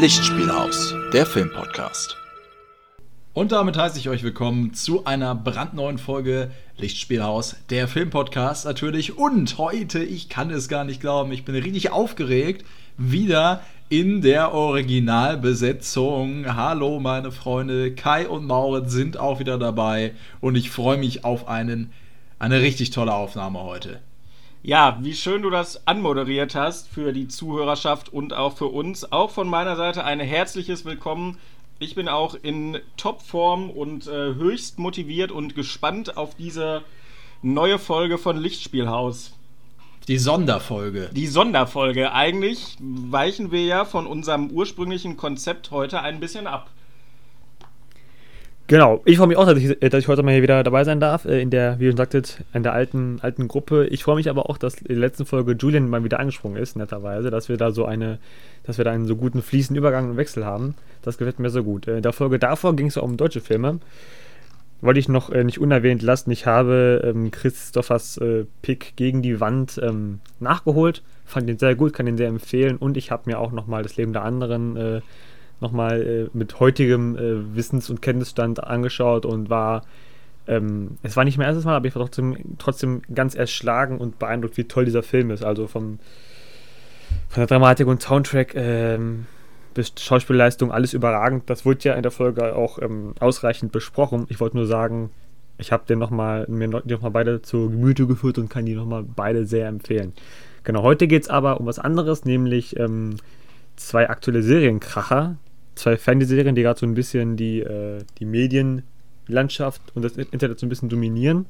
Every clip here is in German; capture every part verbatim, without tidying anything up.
Lichtspielhaus, der Filmpodcast. Und damit heiße ich euch willkommen zu einer brandneuen Folge Lichtspielhaus, der Filmpodcast natürlich. Und heute, ich kann es gar nicht glauben, ich bin richtig aufgeregt, wieder in der Originalbesetzung. Hallo meine Freunde, Kai und Mauritz sind auch wieder dabei und ich freue mich auf einen, eine richtig tolle Aufnahme heute. Ja, wie schön du das anmoderiert hast für die Zuhörerschaft und auch für uns. Auch von meiner Seite ein herzliches Willkommen. Ich bin auch in Topform und äh, höchst motiviert und gespannt auf diese neue Folge von Lichtspielhaus. Die Sonderfolge. Die Sonderfolge. Eigentlich weichen wir ja von unserem ursprünglichen Konzept heute ein bisschen ab. Genau, ich freue mich auch, dass ich, dass ich heute mal hier wieder dabei sein darf, in der, wie ihr schon sagtet, in der alten, alten Gruppe. Ich freue mich aber auch, dass in der letzten Folge Julian mal wieder angesprungen ist, netterweise, dass wir da so eine, dass wir da einen so guten fließenden Übergang und Wechsel haben. Das gefällt mir so gut. In der Folge davor ging es ja um deutsche Filme. Wollte ich noch äh, nicht unerwähnt lassen, ich habe ähm, Christophers äh, Pick gegen die Wand ähm, nachgeholt, fand den sehr gut, kann den sehr empfehlen und ich habe mir auch nochmal das Leben der anderen äh, nochmal äh, mit heutigem äh, Wissens- und Kenntnisstand angeschaut und war, ähm, es war nicht mein erstes Mal, aber ich war trotzdem, trotzdem ganz erschlagen und beeindruckt, wie toll dieser Film ist. Also vom, von der Dramatik und Soundtrack ähm, bis Schauspielleistung, alles überragend. Das wurde ja in der Folge auch ähm, ausreichend besprochen. Ich wollte nur sagen, ich habe den noch mal, mir noch, die nochmal beide zu Gemüte geführt und kann die nochmal beide sehr empfehlen. Genau, heute geht es aber um was anderes, nämlich ähm, zwei aktuelle Serienkracher, zwei Fernsehserien, die gerade so ein bisschen die, äh, die Medienlandschaft und das Internet so ein bisschen dominieren.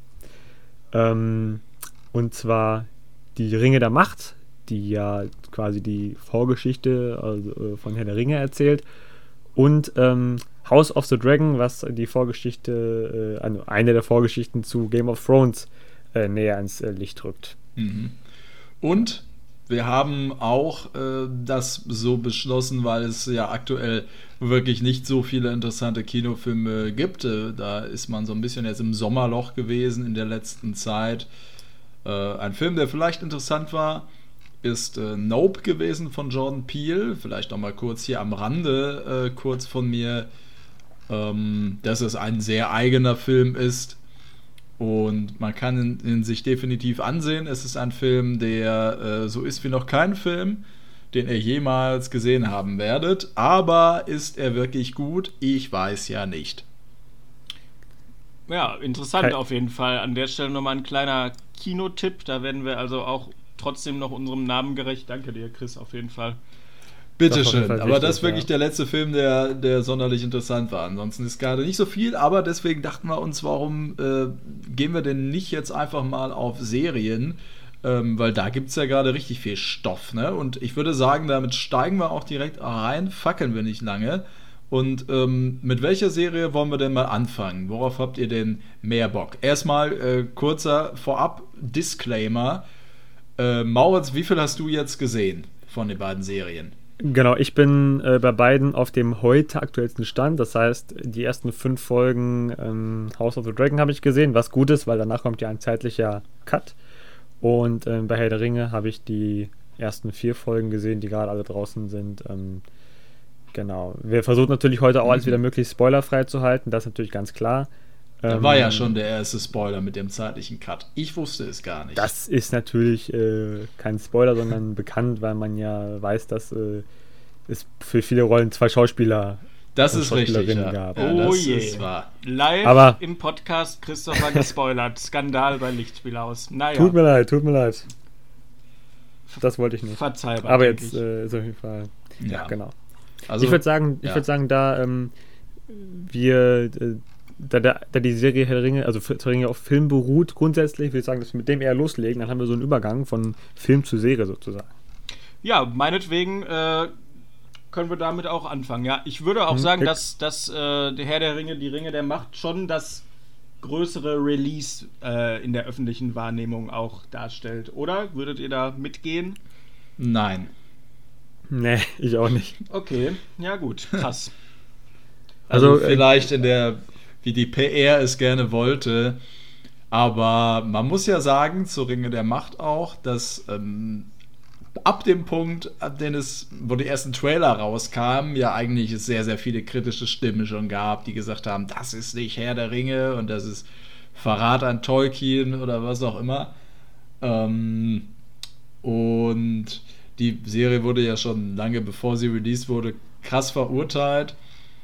Ähm, und zwar die Ringe der Macht, die ja quasi die Vorgeschichte also, äh, von Herr der Ringe erzählt. Und ähm, House of the Dragon, was die Vorgeschichte, äh, also eine der Vorgeschichten zu Game of Thrones äh, näher ins äh, Licht rückt. Mhm. Und wir haben auch äh, das so beschlossen, weil es ja aktuell wirklich nicht so viele interessante Kinofilme gibt. Äh, da ist man so ein bisschen jetzt im Sommerloch gewesen in der letzten Zeit. Äh, ein Film, der vielleicht interessant war, ist äh, Nope gewesen von Jordan Peele. Vielleicht noch mal kurz hier am Rande, äh, kurz von mir, ähm, dass es ein sehr eigener Film ist. Und man kann ihn, ihn sich definitiv ansehen. Es ist ein Film, der äh, so ist wie noch kein Film, den ihr jemals gesehen haben werdet. Aber ist er wirklich gut? Ich weiß ja nicht. Ja, interessant Okay. Auf jeden Fall. An der Stelle nochmal ein kleiner Kinotipp. Da werden wir also auch trotzdem noch unserem Namen gerecht. Danke dir, Chris, auf jeden Fall. Bitteschön, aber wichtig, das ist wirklich ja. der letzte Film, der, der sonderlich interessant war. Ansonsten ist gerade nicht so viel, aber deswegen dachten wir uns, warum äh, gehen wir denn nicht jetzt einfach mal auf Serien, ähm, weil da gibt es ja gerade richtig viel Stoff, ne? Und ich würde sagen, damit steigen wir auch direkt rein, fackeln wir nicht lange. Und ähm, mit welcher Serie wollen wir denn mal anfangen? Worauf habt ihr denn mehr Bock? Erstmal äh, kurzer Vorab-Disclaimer. Äh, Mauritz, wie viel hast du jetzt gesehen von den beiden Serien? Genau, ich bin äh, bei beiden auf dem heute aktuellsten Stand. Das heißt, die ersten fünf Folgen ähm, House of the Dragon habe ich gesehen, was gut ist, weil danach kommt ja ein zeitlicher Cut. Und ähm, bei Herr der Ringe habe ich die ersten vier Folgen gesehen, die gerade alle draußen sind. Ähm, genau. Wir versuchen natürlich heute auch alles wieder möglichst spoilerfrei zu halten, das ist natürlich ganz klar. Da war ja schon der erste Spoiler mit dem zeitlichen Cut. Ich wusste es gar nicht. Das ist natürlich äh, kein Spoiler, sondern bekannt, weil man ja weiß, dass äh, es für viele Rollen zwei Schauspieler Das und ist richtig, Schauspielerinnen ja. gab. Ja, Oh das je. ist wahr. Live Aber- im Podcast Christopher gespoilert. Skandal bei Lichtspielhaus. Naja, Tut mir leid, tut mir leid. Das wollte ich nicht. verzeihbar. Aber denke jetzt ich. äh, ist auf jeden Fall. Ja. Ja, genau. Also, ich würde sagen, ich ja. würde sagen, da ähm, wir, äh, da, da, da die Serie Herr der Ringe, also Herr der Ringe auf Film beruht, grundsätzlich, würde ich sagen, dass wir mit dem eher loslegen, dann haben wir so einen Übergang von Film zu Serie sozusagen. Ja, meinetwegen äh, können wir damit auch anfangen. Ja, ich würde auch Hm, sagen, okay. dass, dass äh, der Herr der Ringe, die Ringe der Macht schon das größere Release äh, in der öffentlichen Wahrnehmung auch darstellt, oder? Würdet ihr da mitgehen? Nein. Nee, ich auch nicht. Okay, ja gut, krass. Also, Also, äh, vielleicht in der, wie die P R es gerne wollte, aber man muss ja sagen, zu Ringe der Macht auch, dass ähm, ab dem Punkt, ab dem es, wo die ersten Trailer rauskamen, ja eigentlich es sehr, sehr viele kritische Stimmen schon gab, die gesagt haben, das ist nicht Herr der Ringe und das ist Verrat an Tolkien oder was auch immer. Ähm, und die Serie wurde ja schon lange bevor sie released wurde, krass verurteilt.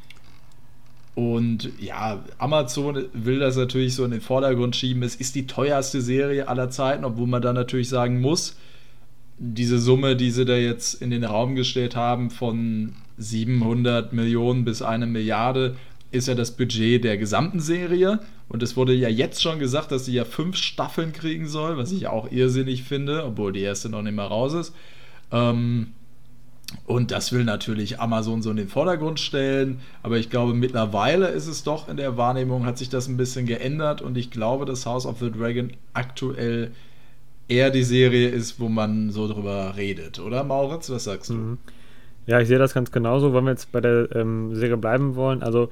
Und ja, Amazon will das natürlich so in den Vordergrund schieben. Es ist die teuerste Serie aller Zeiten, obwohl man dann natürlich sagen muss, diese Summe, die sie da jetzt in den Raum gestellt haben, von siebenhundert Millionen bis eine Milliarde, ist ja das Budget der gesamten Serie. Und es wurde ja jetzt schon gesagt, dass sie ja fünf Staffeln kriegen soll, was ich ja auch irrsinnig finde, obwohl die erste noch nicht mal raus ist. Ähm, und das will natürlich Amazon so in den Vordergrund stellen. Aber ich glaube, mittlerweile ist es doch in der Wahrnehmung, hat sich das ein bisschen geändert. Und ich glaube, dass House of the Dragon aktuell eher die Serie ist, wo man so drüber redet, oder Mauritz? Was sagst du? Mhm. Ja, ich sehe das ganz genauso, wenn wir jetzt bei der ähm, Serie bleiben wollen. Also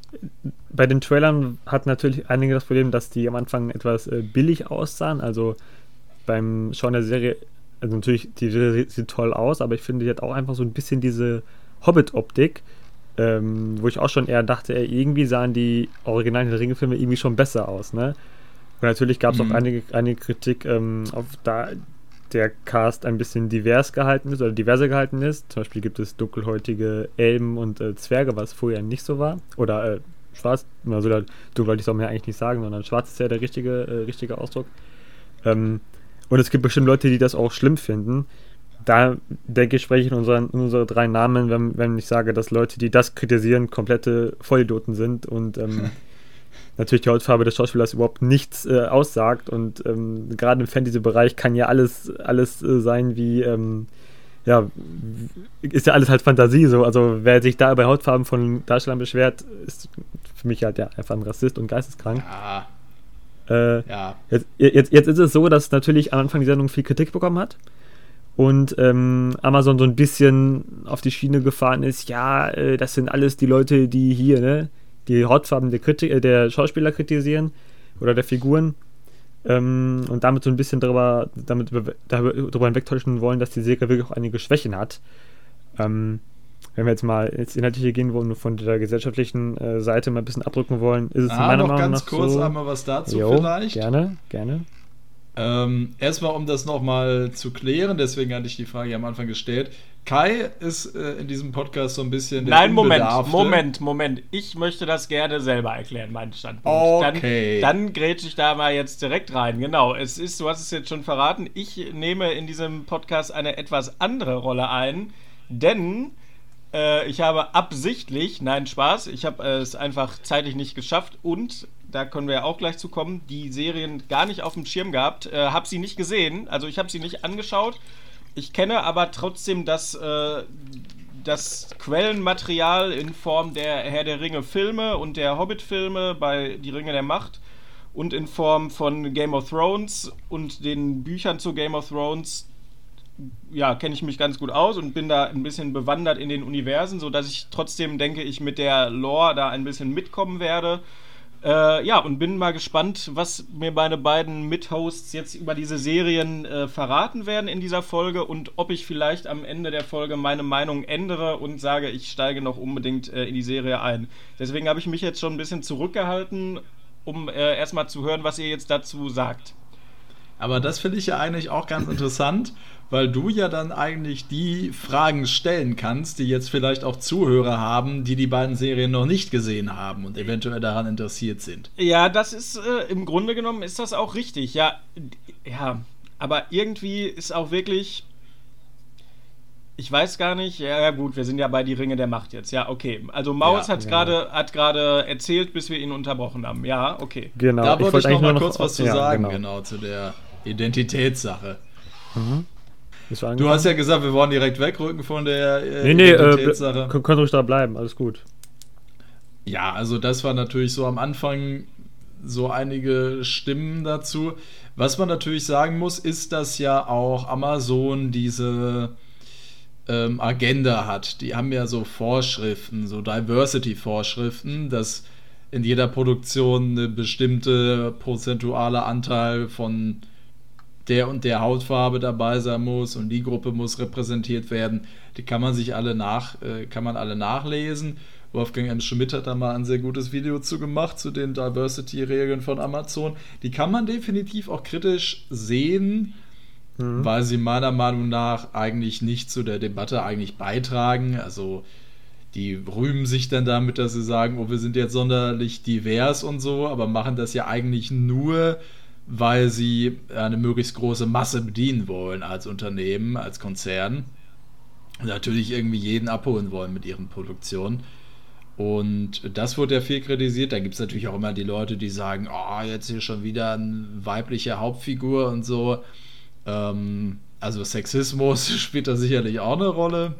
bei den Trailern hat natürlich einige das Problem, dass die am Anfang etwas äh, billig aussahen. Also beim Schauen der Serie, also natürlich, die Serie sieht toll aus, aber ich finde, die hat auch einfach so ein bisschen diese Hobbit-Optik, ähm, wo ich auch schon eher dachte, ey, irgendwie sahen die originalen Herr der Ringe-Filme irgendwie schon besser aus, ne? Und natürlich gab es mhm. auch einige, einige Kritik, ähm, auf da der Cast ein bisschen divers gehalten ist oder diverser gehalten ist. Zum Beispiel gibt es dunkelhäutige Elben und äh, Zwerge, was vorher nicht so war. Oder äh, schwarz, also dunkelhäutig soll man ja eigentlich nicht sagen, sondern schwarz ist ja der richtige, äh, richtige Ausdruck. Ähm, und es gibt bestimmt Leute, die das auch schlimm finden. Da denke ich, spreche ich in unseren, in unsere drei Namen, wenn, wenn ich sage, dass Leute, die das kritisieren, komplette Vollidioten sind und ähm, natürlich die Hautfarbe des Schauspielers überhaupt nichts äh, aussagt und ähm, gerade im Fantasy-Bereich kann ja alles, alles äh, sein wie, ähm, ja, ist ja alles halt Fantasie so, also wer sich da bei Hautfarben von Darstellern beschwert, ist für mich halt ja einfach ein Rassist und geisteskrank. Ja. Äh, ja. Jetzt, jetzt, jetzt ist es so, dass natürlich am Anfang die Sendung viel Kritik bekommen hat und ähm, Amazon so ein bisschen auf die Schiene gefahren ist, ja, äh, das sind alles die Leute, die hier, ne, die Hautfarben der, Kritik, äh, der Schauspieler kritisieren oder der Figuren ähm, und damit so ein bisschen darüber, damit darüber hinwegtäuschen wollen, dass die Serie wirklich auch einige Schwächen hat. Ähm, wenn wir jetzt mal ins Inhaltliche gehen wollen und von der gesellschaftlichen äh, Seite mal ein bisschen abdrücken wollen, ist es ah, meiner noch Meinung ganz nach kurz so, einmal was dazu jo, vielleicht. Gerne, gerne. Ähm, erstmal, um das nochmal zu klären, deswegen hatte ich die Frage am Anfang gestellt. Kai ist äh, in diesem Podcast so ein bisschen der Nein, Moment, Unbedarfte. Moment, Moment. Ich möchte das gerne selber erklären, meinen Standpunkt. Okay. Dann, dann grätsche ich da mal jetzt direkt rein. Genau, es ist, du hast es jetzt schon verraten, ich nehme in diesem Podcast eine etwas andere Rolle ein, denn äh, ich habe absichtlich, nein, Spaß, ich habe äh, es einfach zeitlich nicht geschafft und da können wir ja auch gleich zu kommen, die Serien gar nicht auf dem Schirm gehabt, äh, habe sie nicht gesehen, also ich habe sie nicht angeschaut. Ich kenne aber trotzdem das, äh, das Quellenmaterial in Form der Herr der Ringe-Filme und der Hobbit-Filme bei Die Ringe der Macht und in Form von Game of Thrones und den Büchern zu Game of Thrones. Ja, kenne ich mich ganz gut aus und bin da ein bisschen bewandert in den Universen, sodass ich trotzdem, denke ich, mit der Lore da ein bisschen mitkommen werde. Äh, ja, und bin mal gespannt, was mir meine beiden Mithosts jetzt über diese Serien äh, verraten werden in dieser Folge und ob ich vielleicht am Ende der Folge meine Meinung ändere und sage, ich steige noch unbedingt äh, in die Serie ein. Deswegen habe ich mich jetzt schon ein bisschen zurückgehalten, um äh, erstmal zu hören, was ihr jetzt dazu sagt. Aber das finde ich ja eigentlich auch ganz interessant, weil du ja dann eigentlich die Fragen stellen kannst, die jetzt vielleicht auch Zuhörer haben, die die beiden Serien noch nicht gesehen haben und eventuell daran interessiert sind. Ja, das ist, äh, im Grunde genommen ist das auch richtig, ja, ja, aber irgendwie ist auch wirklich, ich weiß gar nicht, ja, ja gut, wir sind ja bei Die Ringe der Macht jetzt, ja, okay, also Maus ja, hat gerade ja. hat gerade erzählt, bis wir ihn unterbrochen haben, ja, okay. Genau. Da wollte ich, ich noch mal kurz noch, was zu ja, sagen, genau. genau, zu der Identitätssache. Mhm. Du hast ja gesagt, wir wollen direkt wegrücken von der äh, nee, nee, Identitätssache. Äh, können ruhig da bleiben, alles gut. Ja, also das war natürlich so am Anfang so einige Stimmen dazu. Was man natürlich sagen muss, ist, dass ja auch Amazon diese ähm, Agenda hat. Die haben ja so Vorschriften, so Diversity-Vorschriften, dass in jeder Produktion eine bestimmte prozentuale Anteil von der und der Hautfarbe dabei sein muss und die Gruppe muss repräsentiert werden. Die kann man sich alle nach, äh, kann man alle nachlesen. Wolfgang M. Schmidt hat da mal ein sehr gutes Video zu gemacht, zu den Diversity-Regeln von Amazon. Die kann man definitiv auch kritisch sehen, mhm. weil sie meiner Meinung nach eigentlich nicht zu der Debatte eigentlich beitragen. Also die rühmen sich dann damit, dass sie sagen, oh, wir sind jetzt sonderlich divers und so, aber machen das ja eigentlich nur, weil sie eine möglichst große Masse bedienen wollen als Unternehmen, als Konzern. Natürlich irgendwie jeden abholen wollen mit ihren Produktionen. Und das wurde ja viel kritisiert. Da gibt es natürlich auch immer die Leute, die sagen, oh, jetzt hier schon wieder eine weibliche Hauptfigur und so. Ähm, also Sexismus spielt da sicherlich auch eine Rolle.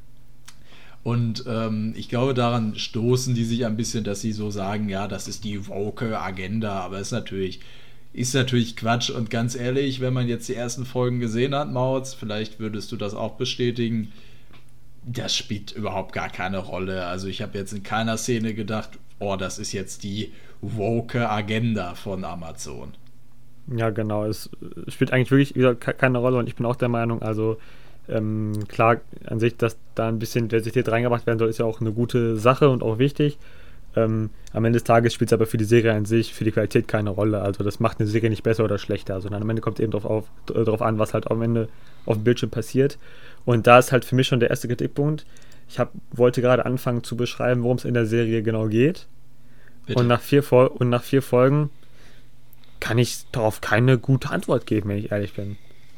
Und ähm, ich glaube, daran stoßen die sich ein bisschen, dass sie so sagen, ja, das ist die woke Agenda. Aber es ist natürlich... Ist natürlich Quatsch und ganz ehrlich, wenn man jetzt die ersten Folgen gesehen hat, Mautz, vielleicht würdest du das auch bestätigen, das spielt überhaupt gar keine Rolle. Also ich habe jetzt in keiner Szene gedacht, oh, das ist jetzt die woke Agenda von Amazon. Ja, genau, es spielt eigentlich wirklich wieder keine Rolle und ich bin auch der Meinung, also ähm, klar, an sich, dass da ein bisschen Diversität reingebracht werden soll, ist ja auch eine gute Sache und auch wichtig. Ähm, am Ende des Tages spielt es aber für die Serie an sich, für die Qualität keine Rolle. Also das macht eine Serie nicht besser oder schlechter, sondern am Ende kommt es eben darauf auf, darauf an, was halt am Ende auf dem Bildschirm passiert. Und da ist halt für mich schon der erste Kritikpunkt. Ich hab, wollte gerade anfangen zu beschreiben, worum es in der Serie genau geht. Und nach, vier Fol- und nach vier Folgen kann ich darauf keine gute Antwort geben, wenn ich ehrlich bin.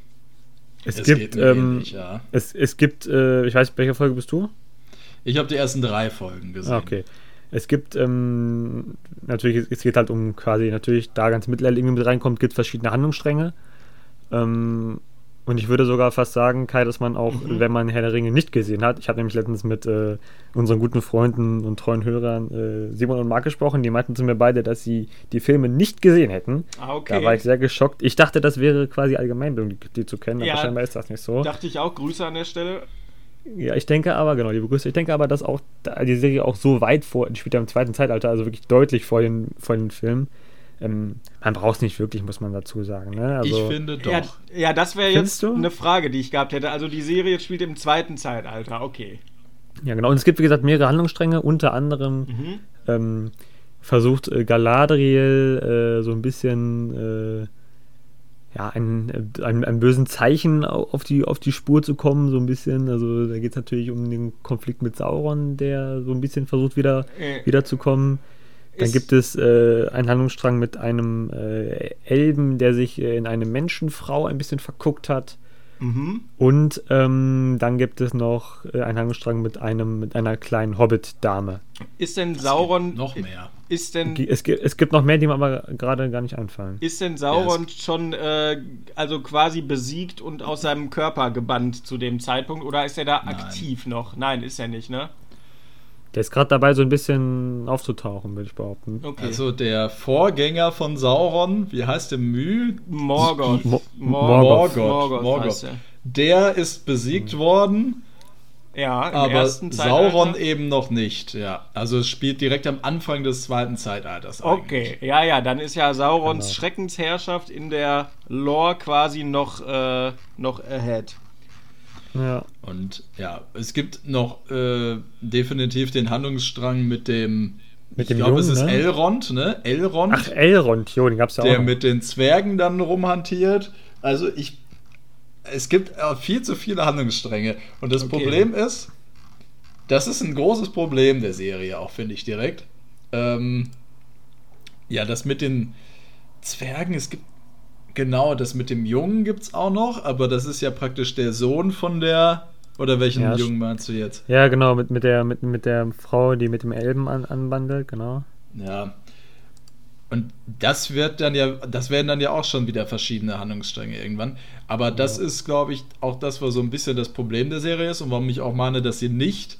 Es das gibt, ähm, ähnlich, ja. es, es gibt, äh, ich weiß, welche Folge bist du? Ich habe die ersten drei Folgen gesehen. Ah, okay. Es gibt, ähm, natürlich, es geht halt um quasi, natürlich, da ganz Mittelerde irgendwie mit reinkommt, gibt es verschiedene Handlungsstränge. Ähm, und ich würde sogar fast sagen, Kai, dass man auch, mhm. wenn man Herr der Ringe nicht gesehen hat, ich habe nämlich letztens mit äh, unseren guten Freunden und treuen Hörern äh, Simon und Marc gesprochen, die meinten zu mir beide, dass sie die Filme nicht gesehen hätten. Ah, okay. Da war ich sehr geschockt. Ich dachte, das wäre quasi Allgemeinbildung, die, die zu kennen, ja, aber scheinbar ist das nicht so. Dachte ich auch, Grüße an der Stelle. Ja, ich denke aber, genau, liebe Grüße, ich denke aber, dass auch die Serie auch so weit vor, die spielt ja im zweiten Zeitalter, also wirklich deutlich vor den, vor den Filmen. Ähm, man braucht es nicht wirklich, muss man dazu sagen. Ne? Also, ich finde doch. Ja, ja das wäre jetzt du? eine Frage, die ich gehabt hätte. Also die Serie spielt im zweiten Zeitalter, okay. Ja, genau, und es gibt, wie gesagt, mehrere Handlungsstränge, unter anderem mhm. ähm, versucht äh, Galadriel äh, so ein bisschen... Äh, ja, ein, ein, ein bösen Zeichen auf die, auf die Spur zu kommen, so ein bisschen. Also da geht es natürlich um den Konflikt mit Sauron, der so ein bisschen versucht wieder, äh, wieder zu kommen. Dann gibt es äh, einen Handlungsstrang mit einem äh, Elben, der sich äh, in eine Menschenfrau ein bisschen verguckt hat. Mhm. Und ähm, dann gibt es noch äh, einen Handlungsstrang mit einem mit einer kleinen Hobbit-Dame. Ist denn Sauron... noch mehr. Ist denn... Es gibt, es gibt noch mehr, die mir aber gerade gar nicht einfallen. Ist denn Sauron ja, schon äh, also quasi besiegt und aus seinem Körper gebannt zu dem Zeitpunkt? Oder ist er da Nein. aktiv noch? Nein, ist er nicht, ne? Der ist gerade dabei, so ein bisschen aufzutauchen, würde ich behaupten. Okay. Also der Vorgänger von Sauron, wie heißt der Mühl? Morgoth. Mo- Morgoth. Morgoth. Morgoth Morgoth. heißt er. Der ist besiegt mhm. worden. Ja, im aber ersten Zeitalter. Sauron eben noch nicht, ja. Also es spielt direkt am Anfang des zweiten Zeitalters eigentlich. Okay, ja, ja, dann ist ja Saurons genau. Schreckensherrschaft in der Lore quasi noch, äh, noch ahead. Ja. Und ja, es gibt noch äh, definitiv den Handlungsstrang mit dem, mit ich dem glaube, es ist ne? Elrond, ne? Elrond. Ach, Elrond, jo, den gab's ja auch. Der noch. mit den Zwergen dann rumhantiert. Also ich, es gibt äh, viel zu viele Handlungsstränge. Und das okay. Problem ist, das ist ein großes Problem der Serie auch, finde ich direkt. Ähm, ja, das mit den Zwergen, es gibt genau, das mit dem Jungen gibt es auch noch, aber das ist ja praktisch der Sohn von der, oder welchen ja, Jungen meinst du jetzt? Ja, genau, mit, mit, der, mit, mit der Frau, die mit dem Elben an, anbandelt, genau. Ja. Und das wird dann ja, das werden dann ja auch schon wieder verschiedene Handlungsstränge irgendwann. Aber das ja. ist, glaube ich, auch das, was so ein bisschen das Problem der Serie ist und warum ich auch meine, dass sie nicht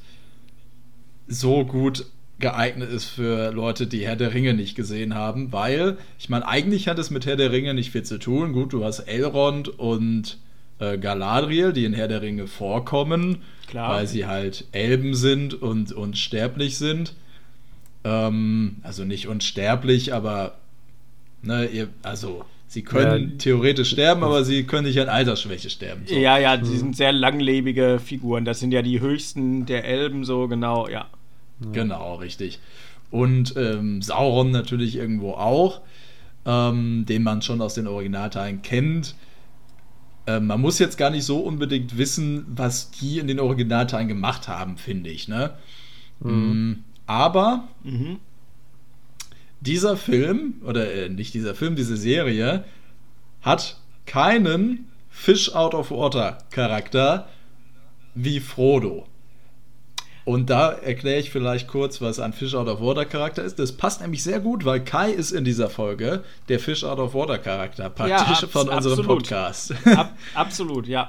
so gut geeignet ist für Leute, die Herr der Ringe nicht gesehen haben, weil, ich meine, eigentlich hat es mit Herr der Ringe nicht viel zu tun. Gut, du hast Elrond und äh, Galadriel, die in Herr der Ringe vorkommen, Klar. weil sie halt Elben sind und unsterblich sind. Ähm, also nicht unsterblich, aber ne, ihr, also Sie können Ja. theoretisch sterben, aber sie können nicht an Altersschwäche sterben. So. Ja, ja, die sind sehr langlebige Figuren. Das sind ja die höchsten der Elben, so genau, ja. Genau, richtig. Und ähm, Sauron natürlich irgendwo auch, ähm, den man schon aus den Originalteilen kennt. Ähm, man muss jetzt gar nicht so unbedingt wissen, was die in den Originalteilen gemacht haben, finde ich. Ne? Mhm. Aber Mhm. dieser Film, oder äh, nicht dieser Film, diese Serie, hat keinen Fish-out-of-water-Charakter wie Frodo. Und da erkläre ich vielleicht kurz, was ein Fish-out-of-water-Charakter ist. Das passt nämlich sehr gut, weil Kai ist in dieser Folge der Fish-out-of-water-Charakter, praktisch Ja, abs- von unserem absolut. Podcast. Ab, absolut, ja.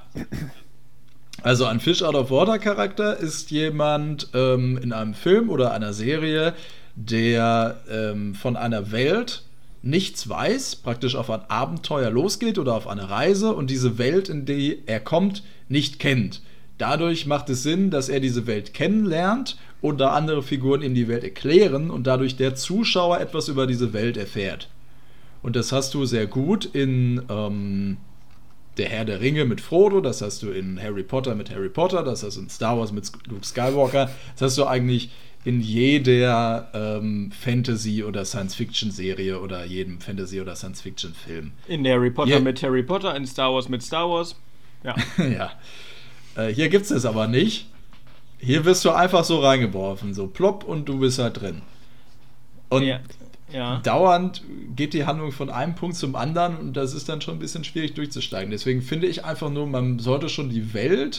Also ein Fish-out-of-water-Charakter ist jemand ähm, in einem Film oder einer Serie, der ähm, von einer Welt nichts weiß, praktisch auf ein Abenteuer losgeht oder auf eine Reise und diese Welt, in die er kommt, nicht kennt. Dadurch macht es Sinn, dass er diese Welt kennenlernt und da andere Figuren ihm die Welt erklären und dadurch der Zuschauer etwas über diese Welt erfährt. Und das hast du sehr gut in ähm, Der Herr der Ringe mit Frodo, das hast du in Harry Potter mit Harry Potter, das hast du in Star Wars mit Luke Skywalker, das hast du eigentlich in jeder ähm, Fantasy- oder Science-Fiction-Serie oder jedem Fantasy- oder Science-Fiction-Film. In Harry Potter Ja. mit Harry Potter, in Star Wars mit Star Wars. Ja. Ja. Äh, hier gibt's das aber nicht. Hier wirst du einfach so reingeworfen, so plopp und du bist halt drin. Und ja. ja. dauernd geht die Handlung von einem Punkt zum anderen und das ist dann schon ein bisschen schwierig durchzusteigen. Deswegen finde ich einfach nur, man sollte schon die Welt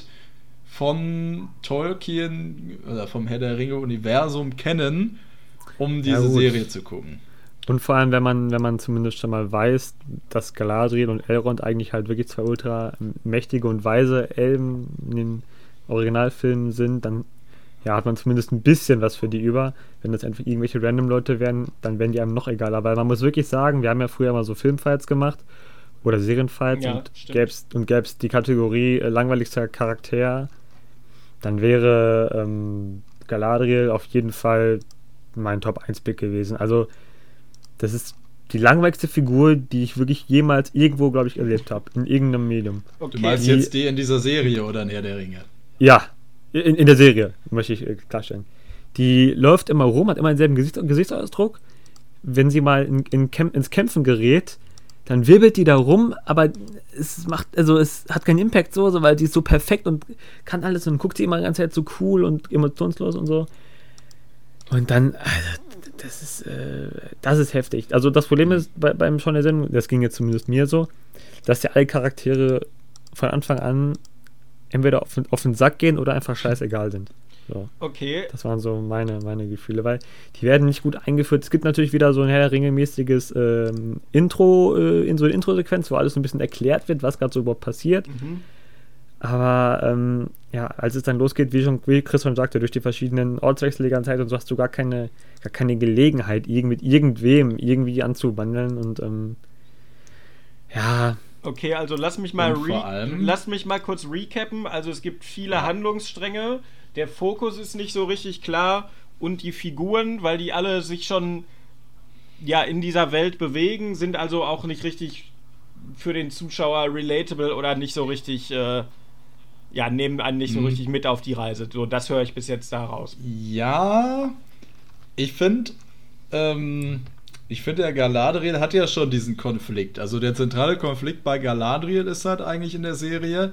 von Tolkien oder vom Herr der Ringe Universum kennen, um diese Ja, gut. Serie zu gucken. Und vor allem, wenn man, wenn man zumindest schon mal weiß, dass Galadriel und Elrond eigentlich halt wirklich zwei ultra mächtige und weise Elben in den Originalfilmen sind, dann ja, hat man zumindest ein bisschen was für die über. Wenn das einfach irgendwelche random Leute wären, dann wären die einem noch egaler. Weil man muss wirklich sagen, wir haben ja früher mal so Filmfights gemacht oder Serienfights Ja, und stimmt. gäb's und gäb's die Kategorie äh, langweiligster Charakter, dann wäre ähm, Galadriel auf jeden Fall mein Top eins Pick gewesen. Also das ist die langweiligste Figur, die ich wirklich jemals irgendwo, glaube ich, erlebt habe. In irgendeinem Medium. Okay. Du meinst Die- jetzt die in dieser Serie oder in Herr der Ringe? Ja, in, in der Serie, möchte ich äh, klarstellen. Die läuft immer rum, hat immer denselben Gesicht, Gesichtsausdruck. Wenn sie mal in, in Kämp- ins Kämpfen gerät, dann wirbelt die da rum, aber es macht, also es hat keinen Impact so, so, weil die ist so perfekt und kann alles und guckt sie immer die ganze Zeit so cool und emotionslos und so. Und dann, also, das ist, äh, das ist heftig. Also das Problem ist bei, beim Schauen der Sendung, das ging jetzt zumindest mir so, dass ja alle Charaktere von Anfang an entweder auf, den- auf den Sack gehen oder einfach scheißegal sind. So. Okay. Das waren so meine, meine Gefühle, weil die werden nicht gut eingeführt. Es gibt natürlich wieder so ein Herr der Ringe-mäßiges ähm, Intro, äh, in so eine Intro-Sequenz, wo alles so ein bisschen erklärt wird, was gerade so überhaupt passiert. Mhm. Aber ähm, ja, als es dann losgeht, wie schon wie Chris schon sagte, durch die verschiedenen Ortswechsel die ganze Zeit und so hast du gar keine, gar keine Gelegenheit, irgend, mit irgendwem irgendwie anzubandeln und ähm, ja, Okay, also lass mich mal Und re- vor allem- lass mich mal kurz recappen. Also es gibt viele Handlungsstränge, der Fokus ist nicht so richtig klar und die Figuren, weil die alle sich schon ja in dieser Welt bewegen, sind also auch nicht richtig für den Zuschauer relatable oder nicht so richtig äh, ja, nehmen einen nicht so Mhm. richtig mit auf die Reise. So, das höre ich bis jetzt da raus. Ja, ich finde, ähm, ich finde, der Galadriel hat ja schon diesen Konflikt. Also der zentrale Konflikt bei Galadriel ist halt eigentlich in der Serie,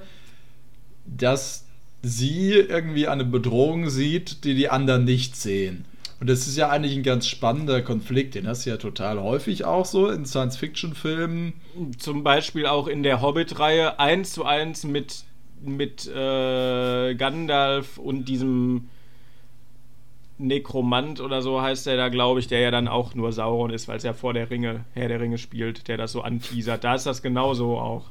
dass sie irgendwie eine Bedrohung sieht, die die anderen nicht sehen. Und das ist ja eigentlich ein ganz spannender Konflikt, den hast du ja total häufig auch so in Science-Fiction-Filmen. Zum Beispiel auch in der Hobbit-Reihe eins zu eins mit, mit äh, Gandalf und diesem Nekromant oder so heißt der da, glaube ich, der ja dann auch nur Sauron ist, weil es ja vor der Ringe, Herr der Ringe spielt, der das so anteasert. Da ist das genauso auch.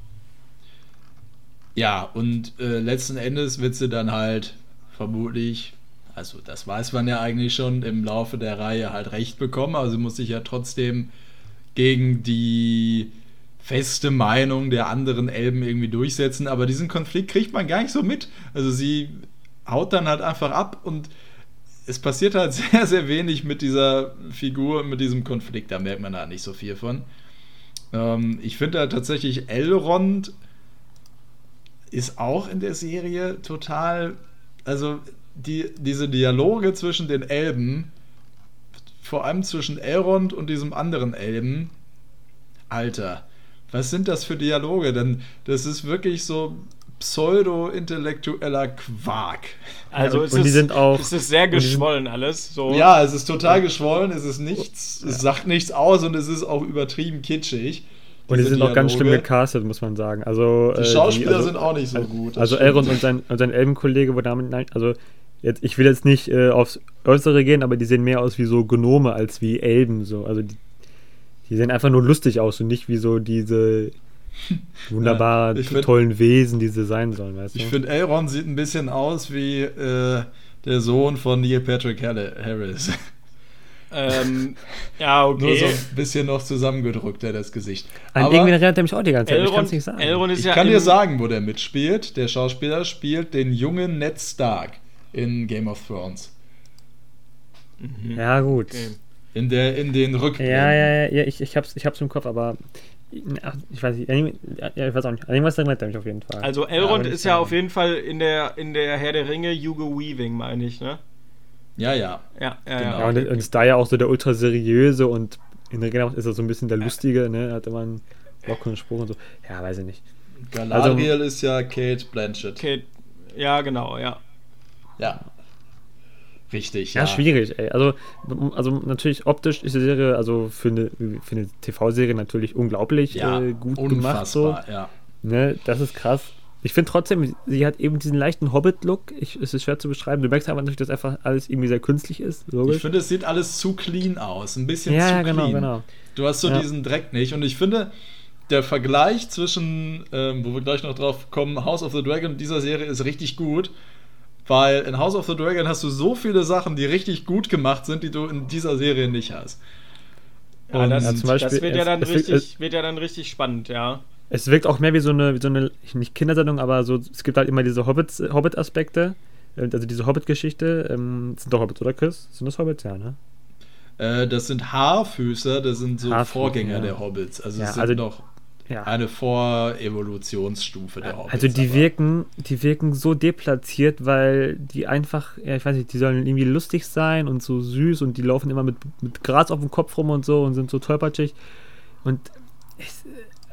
Ja, und äh, letzten Endes wird sie dann halt vermutlich, also das weiß man ja eigentlich schon, im Laufe der Reihe halt recht bekommen, aber sie muss sich ja trotzdem gegen die feste Meinung der anderen Elben irgendwie durchsetzen, aber diesen Konflikt kriegt man gar nicht so mit. Also sie haut dann halt einfach ab und es passiert halt sehr, sehr wenig mit dieser Figur, mit diesem Konflikt, da merkt man halt nicht so viel von. Ähm, ich finde da tatsächlich Elrond ist auch in der Serie total, also die, diese Dialoge zwischen den Elben, vor allem zwischen Elrond und diesem anderen Elben, Alter, was sind das für Dialoge? Denn das ist wirklich so pseudo-intellektueller Quark. Also Ja, es, und ist, die sind auch, es ist sehr geschwollen alles. So. Ja, es ist total geschwollen, es ist nichts, es sagt nichts aus und es ist auch übertrieben kitschig. Und die sind Dialoge. auch ganz schlimm gecastet, muss man sagen. Also, die äh, Schauspieler die, also, sind auch nicht so gut. Also stimmt. Elrond und sein, und sein Elbenkollege, wo damit, also jetzt, ich will jetzt nicht äh, aufs Äußere gehen, aber die sehen mehr aus wie so Gnome als wie Elben. So. Also die, die sehen einfach nur lustig aus und nicht wie so diese wunderbar ja, find, tollen Wesen, die sie sein sollen. Weißt du? Ich finde, Elrond sieht ein bisschen aus wie äh, der Sohn von Neil Patrick Harris. Ähm, ja, okay. Nur so ein bisschen noch zusammengedrückter, das Gesicht. An Aber irgendwen rennt er mich auch die ganze Zeit, Elrond, ich kann es nicht sagen. Elrond ist ich ja kann im, dir sagen, wo der mitspielt. Der Schauspieler spielt den jungen Ned Stark in Game of Thrones. Mhm. Ja, gut. Okay. In, der, in den Rückblenden. Ja, ja, ja, ich, ich, hab's, ich hab's im Kopf, aber ach, ich weiß nicht, ja, ich weiß auch nicht. An irgendwas erinnert er mich auf jeden Fall. Also Elrond ja, ist ja auf jeden Fall in der, in der Herr der Ringe Hugo Weaving, meine ich, ne? Ja, ja. Ja, ja, Genau. ja. Ja, und, und ist da ja auch so der ultra seriöse und in der Regel ist er so ein bisschen der Lustige, ne? Hat immer einen lockeren Spruch und so. Ja, weiß ich nicht. Galadriel Also, ist ja Kate Blanchett. Okay. Ja, genau, ja. Ja. Richtig, ja, ja. schwierig, ey. Also, also natürlich optisch ist die Serie, also für eine, für eine T V-Serie natürlich unglaublich ja, äh, gut gemacht. So. Ja. Ne, das ist krass. Ich finde trotzdem, sie hat eben diesen leichten Hobbit-Look. Es ist schwer zu beschreiben. Du merkst aber natürlich, dass einfach alles irgendwie sehr künstlich ist. Logisch. Ich finde, es sieht alles zu clean aus. Ein bisschen ja, zu ja, clean. genau, genau. Du hast so ja. diesen Dreck nicht. Und ich finde, der Vergleich zwischen, ähm, wo wir gleich noch drauf kommen, House of the Dragon und dieser Serie ist richtig gut. Weil in House of the Dragon hast du so viele Sachen, die richtig gut gemacht sind, die du in dieser Serie nicht hast. Ja, das, ja, zum Beispiel, das wird, ja dann es, es richtig, wird, wird ja dann richtig spannend, ja. Es wirkt auch mehr wie so eine, wie so eine nicht Kindersendung, aber so, es gibt halt immer diese Hobbits, Hobbit-Aspekte, also diese Hobbit-Geschichte. Ähm, sind doch Hobbits, oder Chris? Sind das Hobbits? Ja, ne? Äh, das sind Haarfüßer, das sind so Haarfüßer, Vorgänger ja. der Hobbits. Also Ja, es sind also, noch ja. eine Vorevolutionsstufe der Hobbits. Also die aber. wirken, die wirken so deplatziert, weil die einfach, ja ich weiß nicht, die sollen irgendwie lustig sein und so süß und die laufen immer mit, mit Gras auf dem Kopf rum und so und sind so tollpatschig. Und es,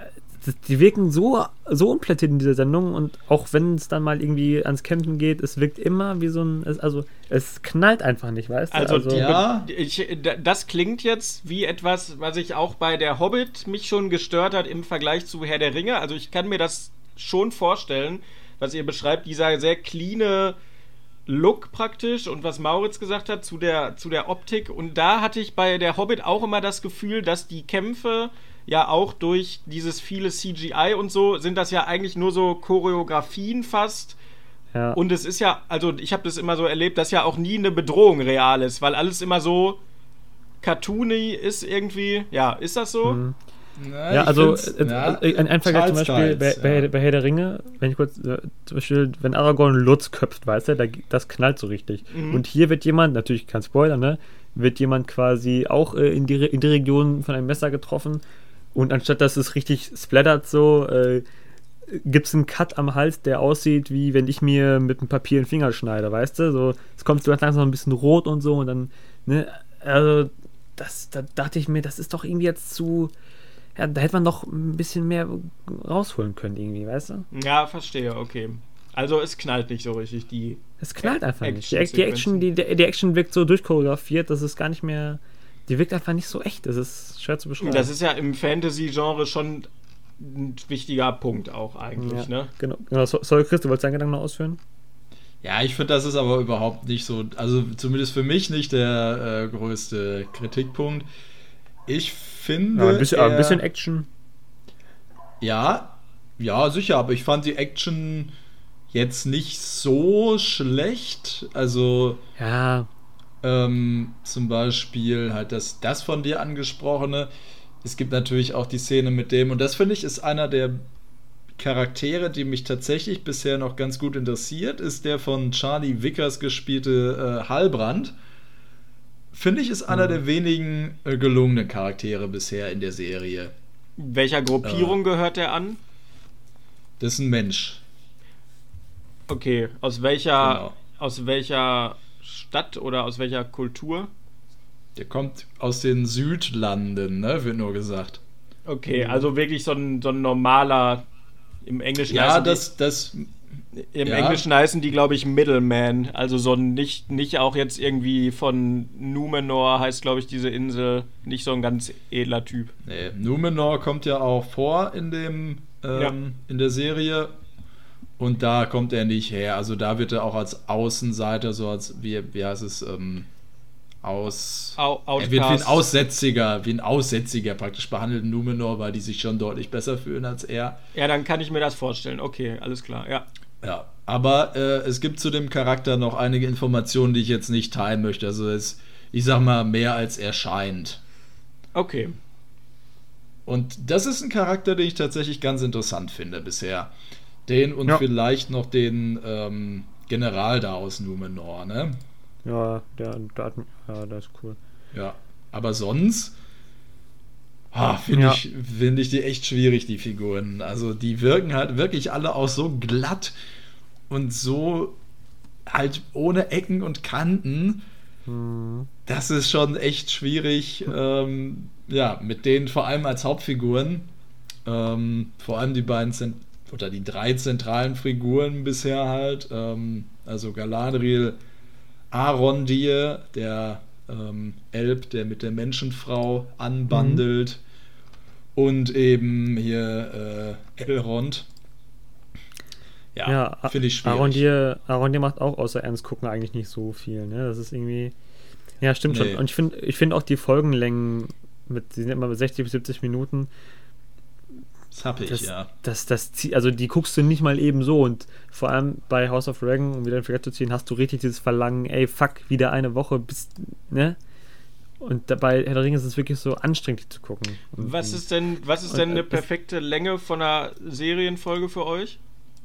die wirken so, so unplattiert in dieser Sendung und auch wenn es dann mal irgendwie ans Kämpfen geht, es wirkt immer wie so ein, es, also es knallt einfach nicht, weißt du? Also, Also, ja. ich, das klingt jetzt wie etwas, was ich auch bei der Hobbit mich schon gestört hat im Vergleich zu Herr der Ringe. Also ich kann mir das schon vorstellen, was ihr beschreibt, dieser sehr cleane Look praktisch und was Mauritz gesagt hat zu der, zu der Optik. Und da hatte ich bei der Hobbit auch immer das Gefühl, dass die Kämpfe ja auch durch dieses viele C G I und so, sind das ja eigentlich nur so Choreografien fast. ja. Und es ist ja, also ich habe das immer so erlebt, dass ja auch nie eine Bedrohung real ist, weil alles immer so cartoony ist irgendwie. Ja, ist das so? Mhm. Na, Ja, ich also find's- äh, ja, äh, ein, ein Vergleich zum teils, Beispiel teils, bei, bei, ja. bei Herr der Ringe, wenn ich kurz, äh, zum Beispiel, wenn Aragorn Lutz köpft, weißt du, da, das knallt so richtig. Mhm. Und hier wird jemand, natürlich kein Spoiler, ne, wird jemand quasi auch äh, in, die, Re- in die Region von einem Messer getroffen und anstatt dass es richtig splattert so, äh, gibt es einen Cut am Hals, der aussieht, wie wenn ich mir mit dem Papier den Finger schneide, weißt du, so, es kommt so ganz langsam ein bisschen rot und so und dann, ne, also, das, da dachte ich mir, das ist doch irgendwie jetzt zu, ja, da hätte man noch ein bisschen mehr rausholen können irgendwie, weißt du? Ja, verstehe, okay. Also es knallt nicht so richtig, die... Es knallt einfach Action- nicht. Die, die, Action, die, die Action wirkt so durchchoreografiert, das ist gar nicht mehr, die wirkt einfach nicht so echt, das ist schwer zu beschreiben. Das ist ja im Fantasy-Genre schon ein wichtiger Punkt auch eigentlich, ja, ne? genau. genau. So- Sorry, Chris, du wolltest deinen Gedanken noch ausführen? Ja, ich finde, das ist aber überhaupt nicht so, also zumindest für mich nicht der äh, größte Kritikpunkt. Ich finde. Ja, ein bisschen, aber ein eher- bisschen Action. Ja, ja, sicher, aber ich fand die Action jetzt nicht so schlecht. Also, Ja, ähm, zum Beispiel halt das, das von dir angesprochene. Es gibt natürlich auch die Szene mit dem, und das finde ich ist einer der Charaktere, die mich tatsächlich bisher noch ganz gut interessiert, ist der von Charlie Vickers gespielte äh, Halbrand. Finde ich, ist einer Mhm. der wenigen äh, gelungenen Charaktere bisher in der Serie. Welcher Gruppierung äh, gehört der an? Das ist ein Mensch. Okay, aus welcher, genau. aus welcher Stadt oder aus welcher Kultur? Der kommt aus den Südlanden, ne, wird nur gesagt. Okay, also wirklich so ein, so ein normaler, im Englischen ja, heißen das, die, das, im ja. Englischen heißen die, glaube ich, Middleman. Also so ein, nicht, nicht auch jetzt irgendwie von Numenor heißt, glaube ich, diese Insel, nicht so ein ganz edler Typ. Nee, Numenor kommt ja auch vor in dem, ähm, ja. in der Serie. Und da kommt er nicht her. Also da wird er auch als Außenseiter, so als, wie, wie heißt es, ähm, aus... Au- er wird wie ein Aussätziger, wie ein Aussätziger praktisch behandelt in Numenor, weil die sich schon deutlich besser fühlen als er. Ja, dann kann ich mir das vorstellen. Okay, alles klar, ja. Ja, aber äh, es gibt zu dem Charakter noch einige Informationen, die ich jetzt nicht teilen möchte. Also es, ich sag mal, mehr als er scheint. Okay. Und das ist ein Charakter, den ich tatsächlich ganz interessant finde bisher. Den und ja. vielleicht noch den ähm, General da aus Numenor, ne? Ja, der, der, ja, der ist cool. Ja, aber sonst ah, finde Ja. ich, find ich die echt schwierig, die Figuren. Also die wirken halt wirklich alle auch so glatt und so halt ohne Ecken und Kanten. Hm. Das ist schon echt schwierig, ähm, ja, mit denen vor allem als Hauptfiguren, ähm, vor allem die beiden Zent- oder die drei zentralen Figuren bisher halt, ähm, also Galadriel, Arondir, der ähm, Elb, der mit der Menschenfrau anbandelt, mhm. und eben hier äh, Elrond. Ja, Ja, finde ich schwierig. Arondir, Arondir macht auch außer Ernst gucken eigentlich nicht so viel, ne? Das ist irgendwie. Ja, stimmt Nee. schon. Und ich finde ich find auch die Folgenlängen, mit, die sind immer sechzig bis siebzig Minuten, Das hab ich, das, ja. das, das, zie- also die guckst du nicht mal eben so. Und vor allem bei House of Dragon, um wieder in Vergleich zu ziehen, hast du richtig dieses Verlangen, ey, fuck, wieder eine Woche, bis, ne? Und dabei Herr der Ringe ist es wirklich so anstrengend, die zu gucken. Und, Was ist denn, was ist und, denn äh, eine das- perfekte Länge von einer Serienfolge für euch?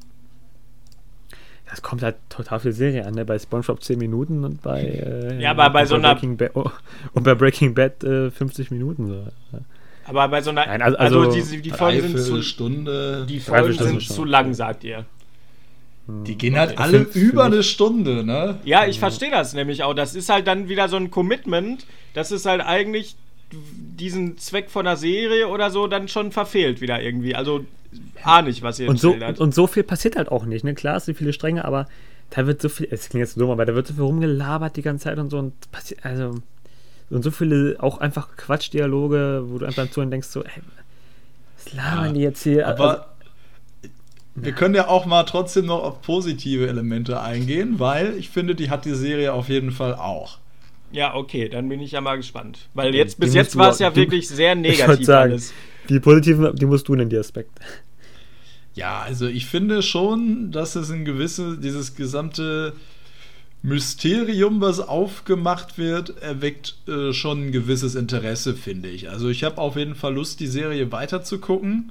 Das kommt halt total viel Serie an, ne? Bei SpongeBob zehn Minuten und bei äh, Ja, aber bei und so einer- Breaking Bad, oh, und bei Breaking Bad äh, fünfzig Minuten so. Aber bei so einer, Nein, also- also, also diese, die Folgen sind zu, Stunde. die Folgen Dreiviertelstunde sind schon. zu lang, sagt ihr. Die gehen halt Okay. alle Für- für über mich- eine Stunde, ne? Ja, ich verstehe das nämlich auch. Das ist halt dann wieder so ein Commitment, das ist halt eigentlich diesen Zweck von einer Serie oder so dann schon verfehlt wieder irgendwie. Also ahne ich, was ihr Und so, erzählt habt. und, und so viel passiert halt auch nicht, ne? Klar, es sind viele Stränge, aber da wird so viel, es klingt jetzt so dumm, aber da wird so viel rumgelabert die ganze Zeit und so und passiert, also und so viele auch einfach Quatschdialoge, wo du einfach zu und denkst so, ey, was labern Ja, die jetzt hier? Aber Also, wir können ja auch mal trotzdem noch auf positive Elemente eingehen, weil ich finde, die hat die Serie auf jeden Fall auch. Ja, okay, dann bin ich ja mal gespannt. Weil Die- jetzt, bis die jetzt musst du war auch- es ja du- wirklich sehr ich negativ würde sagen, alles. die positiven, die musst du nennen, die Aspekte. Ja, also ich finde schon, dass es ein gewisse, dieses gesamte Mysterium, was aufgemacht wird, erweckt äh, schon ein gewisses Interesse, finde ich. Also ich habe auf jeden Fall Lust, die Serie weiterzugucken.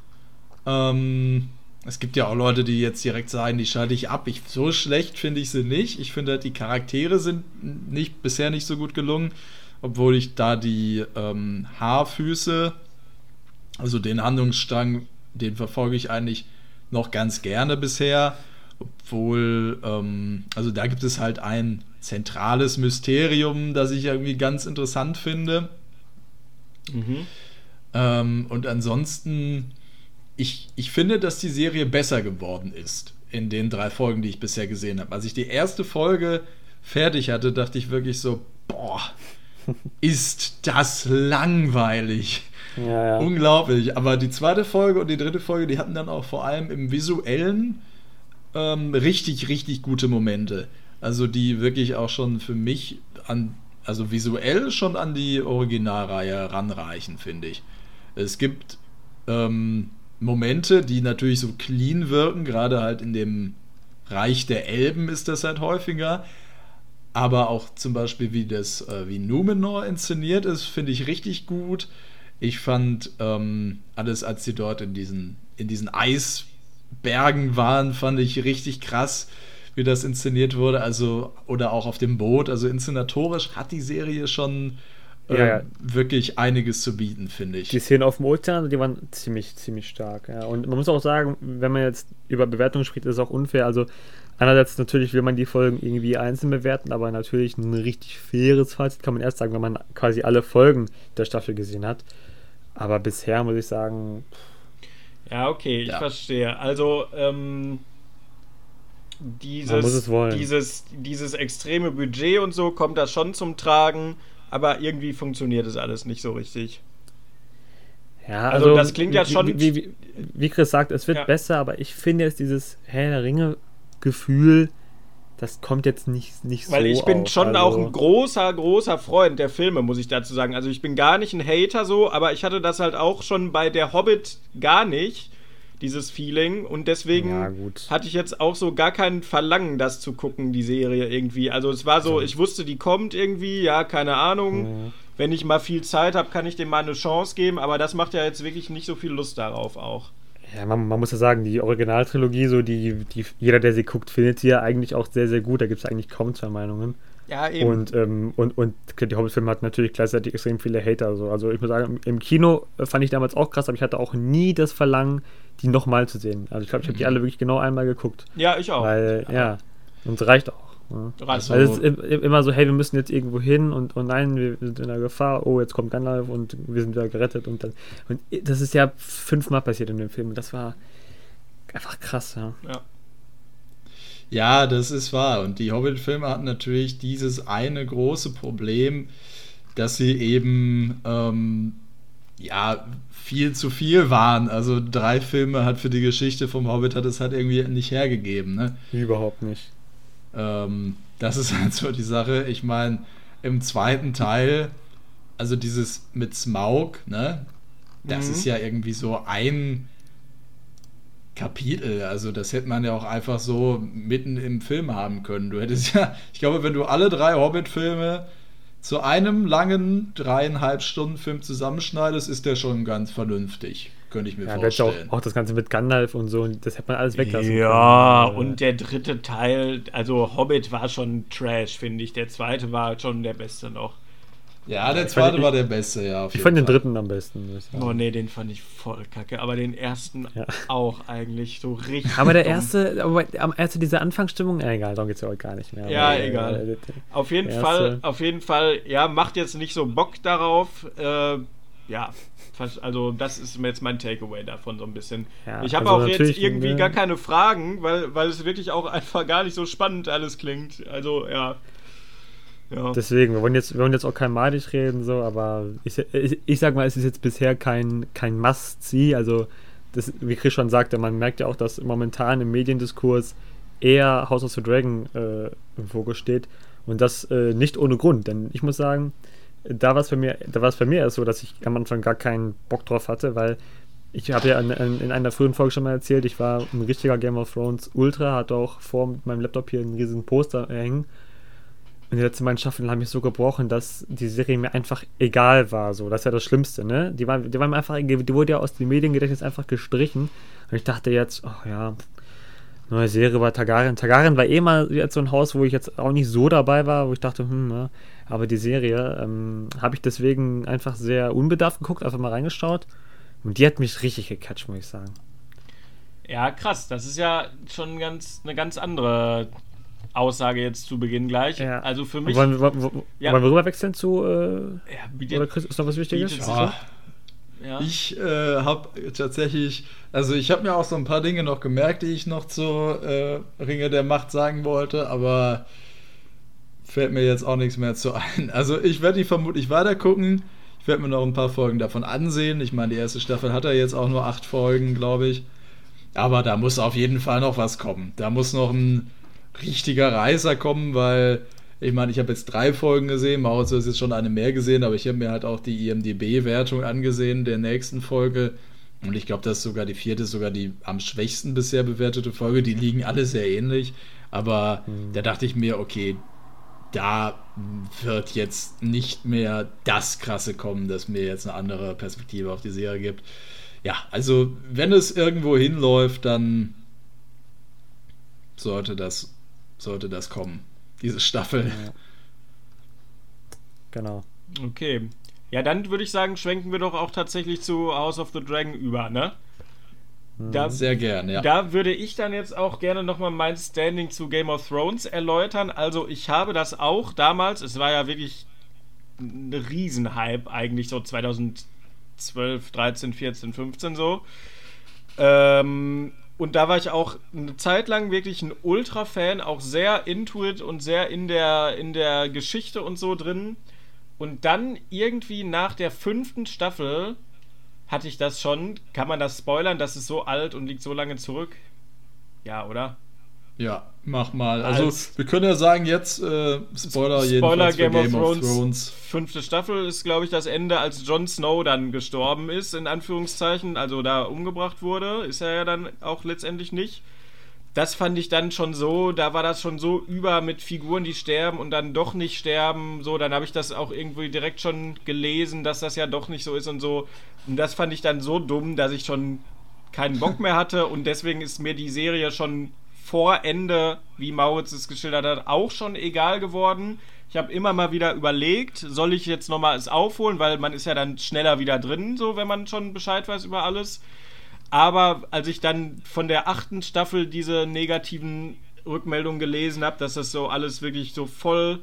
Ähm, es gibt ja auch Leute, die jetzt direkt sagen, die schalte ich ab. Ich, so schlecht finde ich sie nicht. Ich finde halt, die Charaktere sind nicht, bisher nicht so gut gelungen, obwohl ich da die ähm, Haarfüße, also den Handlungsstrang, den verfolge ich eigentlich noch ganz gerne bisher, obwohl, ähm, also da gibt es halt ein zentrales Mysterium, das ich irgendwie ganz interessant finde. Mhm. Ähm, und ansonsten, ich, ich finde, dass die Serie besser geworden ist in den drei Folgen, die ich bisher gesehen habe. Als ich die erste Folge fertig hatte, dachte ich wirklich so, boah, ist das langweilig. Ja, ja. Unglaublich. Aber die zweite Folge und die dritte Folge, die hatten dann auch vor allem im Visuellen ähm, richtig, richtig gute Momente. Also die wirklich auch schon für mich an, also visuell schon an die Originalreihe ranreichen, finde ich. Es gibt ähm, Momente, die natürlich so clean wirken, gerade halt in dem Reich der Elben ist das halt häufiger. Aber auch zum Beispiel, wie das, äh, wie Numenor inszeniert ist, finde ich richtig gut. Ich fand ähm, alles, als sie dort in diesen, in diesen Eisbergen waren, fand ich richtig krass, wie das inszeniert wurde. Also, oder auch auf dem Boot. Also inszenatorisch hat die Serie schon äh, Ja, ja. wirklich einiges zu bieten, finde ich. Die Szenen auf dem Ozean, die waren ziemlich, ziemlich stark. Ja. Und man muss auch sagen, wenn man jetzt über Bewertungen spricht, ist es auch unfair. Also einerseits natürlich will man die Folgen irgendwie einzeln bewerten, aber natürlich ein richtig faires Fazit kann man erst sagen, wenn man quasi alle Folgen der Staffel gesehen hat. Aber bisher muss ich sagen... Ja, okay, ich Ja. verstehe. Also, ähm, Man muss dieses, es wollen. dieses, dieses extreme Budget und so kommt da schon zum Tragen, aber irgendwie funktioniert es alles nicht so richtig. Ja, Also, also, das klingt ja wie- schon- Wie, wie, wie Chris sagt, es wird Ja. besser, aber ich finde jetzt dieses Herr der Ringe-Gefühl, das kommt jetzt nicht, nicht so Weil ich bin auf. schon also, auch ein großer, großer Freund der Filme, muss ich dazu sagen. Also ich bin gar nicht ein Hater so, aber ich hatte das halt auch schon bei der Hobbit gar nicht, dieses Feeling. Und deswegen Ja, gut. hatte ich jetzt auch so gar kein Verlangen, das zu gucken, die Serie irgendwie. Also es war so, ich wusste, die kommt irgendwie, ja, keine Ahnung. Ja. Wenn ich mal viel Zeit habe, kann ich dem mal eine Chance geben, aber das macht ja jetzt wirklich nicht so viel Lust darauf auch. Ja, man, man muss ja sagen, die Originaltrilogie, so die, die jeder, der sie guckt, findet sie ja eigentlich auch sehr, sehr gut. Da gibt es eigentlich kaum zwei Meinungen. Ja, eben. Und, ähm, und, und die Hobbit-Filme hatten natürlich gleichzeitig extrem viele Hater. So. Also ich muss sagen, im Kino fand ich damals auch krass, aber ich hatte auch nie das Verlangen, die nochmal zu sehen. Also ich glaube, ich habe die alle wirklich genau einmal geguckt. Ja, ich auch. Weil, ja, und es reicht auch. Ja. Reicht Weil auch. es ist im- im- immer so, hey, wir müssen jetzt irgendwo hin und, und nein, wir sind in der Gefahr, oh, jetzt kommt Gandalf und wir sind wieder gerettet und dann. Und das ist ja fünfmal passiert in dem Film. Und das war einfach krass, ja. Ja. Ja, das ist wahr. Und die Hobbit-Filme hatten natürlich dieses eine große Problem, dass sie eben ähm, ja viel zu viel waren. Also drei Filme hat für die Geschichte vom Hobbit hat es halt irgendwie nicht hergegeben. Ne? Überhaupt nicht. Ähm, das ist halt so die Sache. Ich meine, im zweiten Teil, also dieses mit Smaug, ne, das Mhm. ist ja irgendwie so ein Kapitel. Also das hätte man ja auch einfach so mitten im Film haben können. Du hättest ja, ich glaube, wenn du alle drei Hobbit-Filme zu einem langen dreieinhalb Stunden Film zusammenschneidest, ist der schon ganz vernünftig. Könnte ich mir Ja, jetzt auch, vorstellen. auch das Ganze mit Gandalf und so, und das hätte man alles weglassen Ja, können. und der dritte Teil, also Hobbit war schon Trash, finde ich. Der zweite war schon der beste noch. Ja, der Ich fand- zweite war der beste, ja. auf Ich jeden fand den Fall. dritten am besten. muss ich sagen. Oh nee, den fand ich voll kacke. Aber den ersten Ja. auch eigentlich so richtig. Aber der dumm. erste, aber am erste diese Anfangsstimmung, äh, egal, darum geht es ja heute gar nicht mehr. Ja, aber, äh, egal. äh, Auf jeden der Fall, erste- auf jeden Fall, ja, macht jetzt nicht so Bock darauf. Äh, ja, fast- also das ist jetzt mein Takeaway davon so ein bisschen. Ja, ich habe also auch jetzt natürlich, irgendwie ne- gar keine Fragen, weil, weil es wirklich auch einfach gar nicht so spannend alles klingt. Also, ja. Ja. Deswegen, wir wollen jetzt, wir wollen jetzt auch kein madig reden, so, aber ich, ich, ich sag mal, es ist jetzt bisher kein, kein Must-See. Also, das, wie Chris schon sagte, man merkt ja auch, dass momentan im Mediendiskurs eher House of the Dragon äh, im Fokus steht. Und das äh, nicht ohne Grund. Denn ich muss sagen, da war es bei mir, da war es bei mir erst so, dass ich am Anfang gar keinen Bock drauf hatte, weil ich habe ja in, in, in einer frühen Folge schon mal erzählt, ich war ein richtiger Game of Thrones Ultra, hatte auch vor meinem Laptop hier einen riesen Poster hängen. Und die letzten beiden Staffeln haben mich so gebrochen, dass die Serie mir einfach egal war. So, das ist ja das Schlimmste, ne? Die war, die war mir einfach, die wurde ja aus dem Mediengedächtnis einfach gestrichen. Und ich dachte jetzt, ach ja, neue Serie bei Targaryen. Targaryen war eh mal jetzt so ein Haus, wo ich jetzt auch nicht so dabei war, wo ich dachte, hm, ja. Aber die Serie ähm, habe ich deswegen einfach sehr unbedarft geguckt, einfach mal reingeschaut. Und die hat mich richtig gecatcht, muss ich sagen. Ja, krass. Das ist ja schon ganz, eine ganz andere Aussage jetzt zu Beginn gleich. Ja. Also für mich. Wollen, wollen, wollen, Ja. wollen wir rüberwechseln zu. Äh, Ja, bietet- oder Chris, ist noch was Wichtiges? bietet- Ja, ja. ich äh, habe tatsächlich, also ich habe mir auch so ein paar Dinge noch gemerkt, die ich noch zu äh, Ringe der Macht sagen wollte, aber fällt mir jetzt auch nichts mehr zu ein. Also ich werde die vermutlich weiter gucken. Ich werde mir noch ein paar Folgen davon ansehen. Ich meine, die erste Staffel hat ja jetzt auch nur acht Folgen, glaube ich. Aber da muss auf jeden Fall noch was kommen. Da muss noch ein richtiger Reißer kommen, weil ich meine, ich habe jetzt drei Folgen gesehen, Maurice ist jetzt schon eine mehr gesehen, aber ich habe mir halt auch die I M D B-Wertung angesehen der nächsten Folge und ich glaube, das ist sogar die vierte, ist sogar die am schwächsten bisher bewertete Folge, die liegen alle sehr ähnlich, aber Mhm. da dachte ich mir, okay, da wird jetzt nicht mehr das Krasse kommen, das mir jetzt eine andere Perspektive auf die Serie gibt. Ja, also wenn es irgendwo hinläuft, dann sollte das, sollte das kommen, diese Staffel. Ja. Genau. Okay. Ja, dann würde ich sagen, schwenken wir doch auch tatsächlich zu House of the Dragon über, ne? Da, Sehr gern, ja. Da würde ich dann jetzt auch gerne nochmal mein Standing zu Game of Thrones erläutern. Also ich habe das auch damals, es war ja wirklich ein Riesenhype eigentlich so zweitausendzwölf, dreizehn, vierzehn, fünfzehn so. Ähm, und da war ich auch eine Zeit lang wirklich ein Ultra-Fan, auch sehr into it und sehr in der, in der Geschichte und so drin. Und dann irgendwie nach der fünften Staffel hatte ich das schon. Kann man das spoilern? Das ist so alt und liegt so lange zurück. Ja, oder? Ja, mach mal. Also, Als wir können ja sagen, jetzt äh, Spoiler, Spoiler jedenfalls Game, für Game of, of Thrones. Thrones. Fünfte Staffel ist, glaube ich, das Ende, als Jon Snow dann gestorben ist, in Anführungszeichen. Also da umgebracht wurde. Ist er ja dann auch letztendlich nicht. Das fand ich dann schon so, da war das schon so über mit Figuren, die sterben und dann doch nicht sterben. So, dann habe ich das auch irgendwie direkt schon gelesen, dass das ja doch nicht so ist und so. Und das fand ich dann so dumm, dass ich schon keinen Bock mehr hatte. Und deswegen ist mir die Serie schon vor Ende, wie Mauritz es geschildert hat, auch schon egal geworden. Ich habe immer mal wieder überlegt, soll ich jetzt nochmal es aufholen, weil man ist ja dann schneller wieder drin, so wenn man schon Bescheid weiß über alles. Aber als ich dann von der achten Staffel diese negativen Rückmeldungen gelesen habe, dass das so alles wirklich so voll,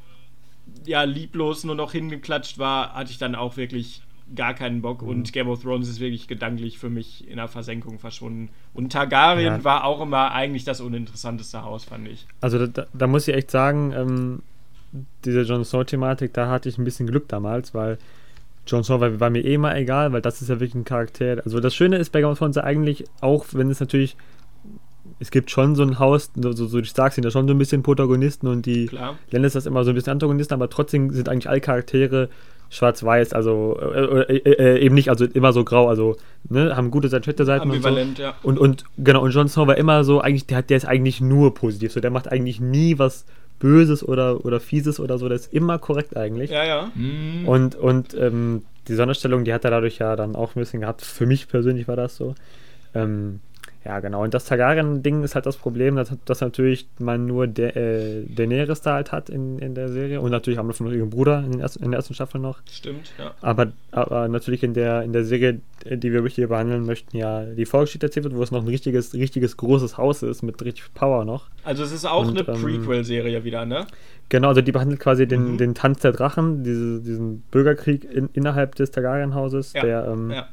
ja, lieblos nur noch hingeklatscht war, hatte ich dann auch wirklich gar keinen Bock. Mhm. Und Game of Thrones ist wirklich gedanklich für mich in der Versenkung verschwunden. Und Targaryen ja. war auch immer eigentlich das uninteressanteste Haus, fand ich. Also da, da muss ich echt sagen, ähm, diese Jon Snow-Thematik, da hatte ich ein bisschen Glück damals, weil Jon Snow war, war mir eh mal egal, weil das ist ja wirklich ein Charakter. Also das Schöne ist bei Game of Thrones eigentlich, auch wenn es natürlich, es gibt schon so ein Haus, so, so, so die Starks sind ja schon so ein bisschen Protagonisten und die Lannisters immer so ein bisschen Antagonisten, aber trotzdem sind eigentlich alle Charaktere schwarz-weiß, also äh, äh, äh, eben nicht, also immer so grau, also ne, haben gute Seiten, schlechte Seiten ambivalent, und so. Ja. Und, und genau, und Jon Snow war immer so, eigentlich, der, der ist eigentlich nur positiv, so der macht eigentlich nie was Böses oder, oder Fieses oder so, das ist immer korrekt eigentlich. Ja, ja. Mhm. Und, und ähm, die Sonderstellung, die hat er dadurch ja dann auch ein bisschen gehabt. Für mich persönlich war das so. Ähm, ja, genau. Und das Targaryen-Ding ist halt das Problem, dass, dass natürlich man nur De- äh, Daenerys da halt hat in, in der Serie und natürlich haben wir noch ihren Bruder in, den ersten, in der ersten Staffel noch. Stimmt, ja. Aber, aber natürlich in der, in der Serie, die wir hier behandeln möchten, ja die Vorgeschichte erzählt wird, wo es noch ein richtiges, richtiges großes Haus ist mit richtig Power noch. Also es ist auch und, eine ähm, Prequel-Serie wieder, ne? Genau, also die behandelt quasi den, mhm. den Tanz der Drachen, diese, diesen Bürgerkrieg in, innerhalb des Targaryen-Hauses, ja, der ähm, ja.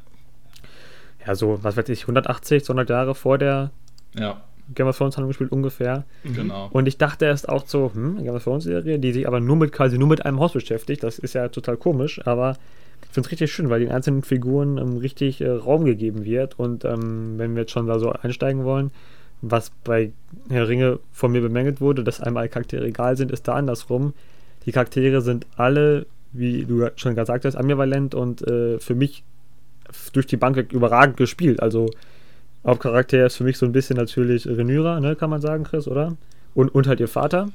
ja so, was weiß ich, hundertachtzig, zweihundert Jahre vor der ja. Game of Thrones Handlung gespielt, ungefähr. Mhm. Genau. Und ich dachte erst auch so, hm, Game of Thrones Serie, die sich aber nur mit quasi nur mit einem Haus beschäftigt, das ist ja total komisch, aber ich finde es richtig schön, weil den einzelnen Figuren ähm, richtig äh, Raum gegeben wird und ähm, wenn wir jetzt schon da so einsteigen wollen, was bei Herr Ringe von mir bemängelt wurde, dass einmal Charaktere egal sind, ist da andersrum. Die Charaktere sind alle, wie du schon gesagt hast, ambivalent und äh, für mich durch die Bank überragend gespielt. Also Hauptcharakter ist für mich so ein bisschen natürlich Rhaenyra, ne, kann man sagen, Chris, oder? Und, und halt ihr Vater.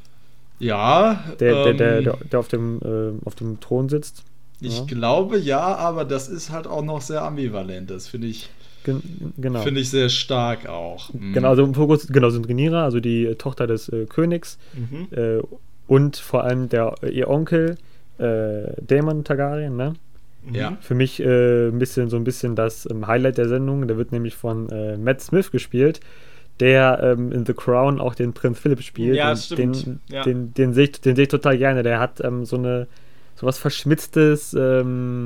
Ja. Der, ähm, der, der, der, der auf dem, äh, auf dem Thron sitzt. Ich ja. glaube ja, aber das ist halt auch noch sehr ambivalent. Das finde ich, Gen- genau. finde ich sehr stark auch. Genau, also im Fokus genau, sind Rhaenyra, also die äh, Tochter des äh, Königs Mhm. äh, und vor allem der, ihr Onkel äh, Daemon Targaryen, ne? Ja. Für mich äh, ein bisschen so ein bisschen das ähm, Highlight der Sendung. Der wird nämlich von äh, Matt Smith gespielt, der ähm, in The Crown auch den Prinz Philipp spielt. Ja, und stimmt. Den, Ja. den, den sehe ich, den seh ich total gerne. Der hat ähm, so eine so was Verschmitztes, ähm,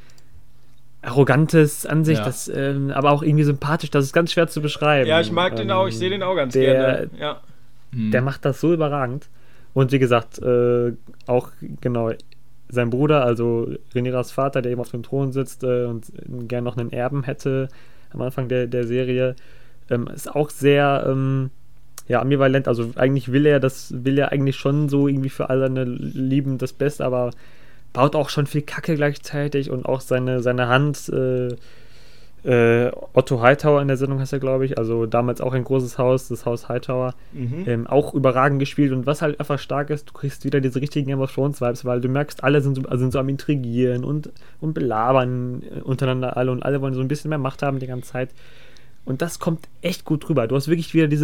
Arrogantes an sich, Ja. das, ähm, aber auch irgendwie sympathisch. Das ist ganz schwer zu beschreiben. Ja, ich mag ähm, den auch, ich sehe den auch ganz der, gerne. Ja. Mhm. Der macht das so überragend. Und wie gesagt, äh, auch genau sein Bruder, also Rhaenyras Vater, der eben auf dem Thron sitzt äh, und gern noch einen Erben hätte am Anfang der, der Serie, ähm, ist auch sehr ähm, ja, ambivalent. Also eigentlich will er das, will er eigentlich schon so irgendwie für alle seine Lieben das Beste, aber baut auch schon viel Kacke gleichzeitig und auch seine, seine Hand äh, äh, Otto Hightower in der Sendung heißt er, glaube ich, also damals auch ein großes Haus, das Haus Hightower, Mhm. ähm, auch überragend gespielt und was halt einfach stark ist, du kriegst wieder diese richtigen Game of Thrones Vibes, weil du merkst, alle sind so, also sind so am Intrigieren und, und belabern untereinander alle und alle wollen so ein bisschen mehr Macht haben die ganze Zeit und das kommt echt gut rüber. Du hast wirklich wieder dieses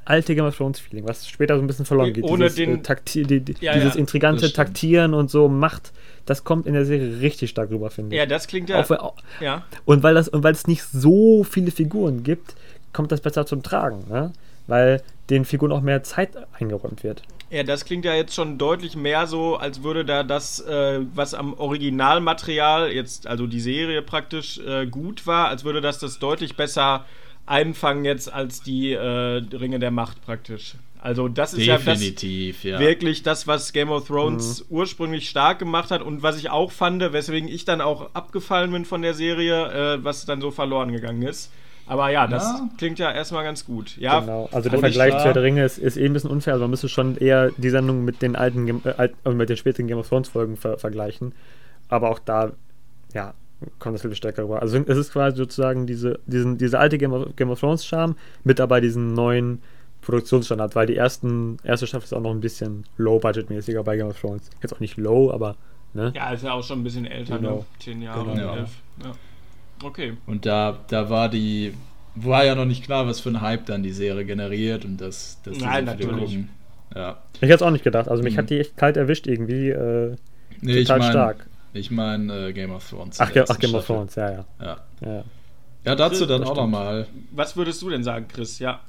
alte Game of Thrones-Feeling, was später so ein bisschen verloren geht. Ohne dieses, den, äh, Takti- die, die, ja, dieses ja, intrigante Taktieren und so Macht, das kommt in der Serie richtig stark rüber, finde ich. Ja, das klingt ja... Auch, weil- ja. Und weil das, und weil es nicht so viele Figuren gibt, kommt das besser zum Tragen, ne? Weil den Figuren auch mehr Zeit eingeräumt wird. Ja, das klingt ja jetzt schon deutlich mehr so, als würde da das, äh, was am Originalmaterial, jetzt also die Serie praktisch, äh, gut war, als würde das das deutlich besser einfangen jetzt als die äh, Ringe der Macht praktisch. Also das ist Definitiv, ja, das, ja wirklich das, was Game of Thrones mhm. ursprünglich stark gemacht hat und was ich auch fand, weswegen ich dann auch abgefallen bin von der Serie, äh, was dann so verloren gegangen ist. Aber ja, das ja. klingt ja erstmal ganz gut. Ja, genau, also der Vergleich zu Herr der Ringe ist, ist eh ein bisschen unfair, also man müsste schon eher die Sendung mit den alten, äh, alt, mit den späteren Game of Thrones Folgen ver- vergleichen. Aber auch da, ja, kommt das viel stärker rüber. Also es ist quasi sozusagen diese, diesen, diese alte Game of, Game of Thrones Charme mit dabei diesen neuen Produktionsstandard, weil die ersten, erste Staffel ist auch noch ein bisschen low-budget-mäßiger bei Game of Thrones. Jetzt auch nicht low, aber, ne? Ja, ist ja auch schon ein bisschen älter, genau. ne? Zehn Jahre, genau. elf. Ja. Okay. Und da, da war die, war ja noch nicht klar, was für ein Hype dann die Serie generiert und das, das Nein, natürlich. Ja. Ich hätte es auch nicht gedacht, also mich mhm. hat die echt kalt erwischt irgendwie, äh, nee, total ich mein, stark. Ich meine äh, Game of Thrones. Ach, ach Game of Thrones, ja, ja. Ja, ja. ja dazu dann das auch nochmal. Was würdest du denn sagen, Chris? Ja.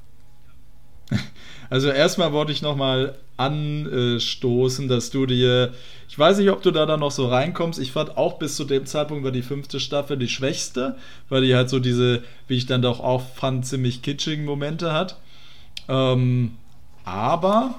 Also erstmal wollte ich nochmal anstoßen, dass du dir, ich weiß nicht, ob du da dann noch so reinkommst, ich fand auch bis zu dem Zeitpunkt war die fünfte Staffel die schwächste, weil die halt so diese, wie ich dann doch auch fand, ziemlich kitschigen Momente hat. Ähm, aber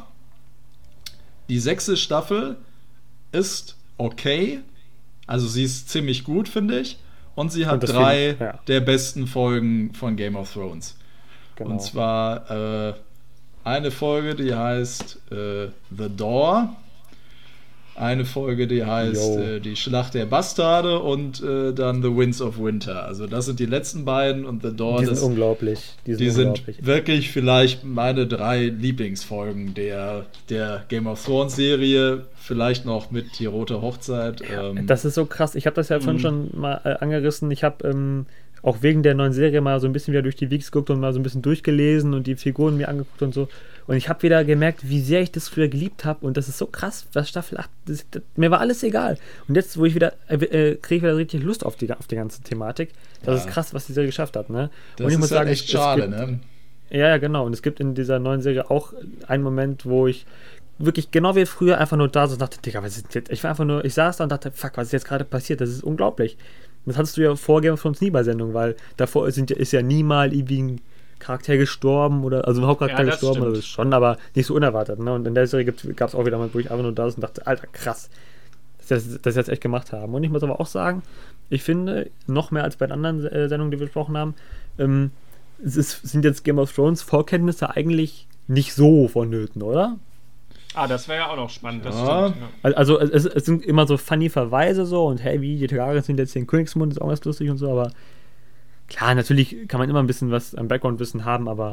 die sechste Staffel ist okay, also sie ist ziemlich gut, finde ich, und sie hat und drei find, ja. der besten Folgen von Game of Thrones. Genau. Und zwar äh, eine Folge, die heißt äh, The Door, eine Folge, die heißt äh, Die Schlacht der Bastarde und äh, dann The Winds of Winter. Also das sind die letzten beiden und The Door. Die sind das, unglaublich. Die sind, die unglaublich. sind wirklich vielleicht meine drei Lieblingsfolgen der, der Game of Thrones Serie. Vielleicht noch mit Die Rote Hochzeit. Ähm. Das ist so krass. Ich habe das ja vorhin mhm. schon mal äh, angerissen. Ich habe ähm, auch wegen der neuen Serie mal so ein bisschen wieder durch die Weeks geguckt und mal so ein bisschen durchgelesen und die Figuren mir angeguckt und so. Und ich habe wieder gemerkt, wie sehr ich das früher geliebt habe. Und das ist so krass, was Staffel acht, das, das, mir war alles egal. Und jetzt, wo ich wieder, äh, äh, kriege ich wieder richtig Lust auf die, auf die ganze Thematik. Das ja. ist krass, was die Serie geschafft hat, ne? Das und ich ist muss halt sagen, echt es, schade, es gibt, ne? Ja, ja, genau. Und es gibt in dieser neuen Serie auch einen Moment, wo ich wirklich genau wie früher einfach nur da so dachte, Digga, was ist jetzt? Ich war einfach nur, ich saß da und dachte, fuck, was ist jetzt gerade passiert? Das ist unglaublich. Das hattest du ja vor Game of Thrones nie bei Sendungen, weil davor sind, ist ja nie mal irgendwie ein Charakter gestorben oder, also ein Hauptcharakter ja, gestorben, oder schon, aber nicht so unerwartet. Ne? Und in der Serie gab es auch wieder mal, wo ich einfach nur da saß und dachte, Alter, krass, dass sie das jetzt echt gemacht haben. Und ich muss aber auch sagen, ich finde, noch mehr als bei den anderen äh, Sendungen, die wir besprochen haben, ähm, es ist, sind jetzt Game of Thrones Vorkenntnisse eigentlich nicht so vonnöten, oder? Ah, das wäre ja auch noch spannend. Das ja. stimmt, ja. Also es, es sind immer so funny Verweise so und hey, wie, die Targaryens sind jetzt hier in Königsmund, ist auch ganz lustig und so, aber klar, natürlich kann man immer ein bisschen was am Background-Wissen haben, aber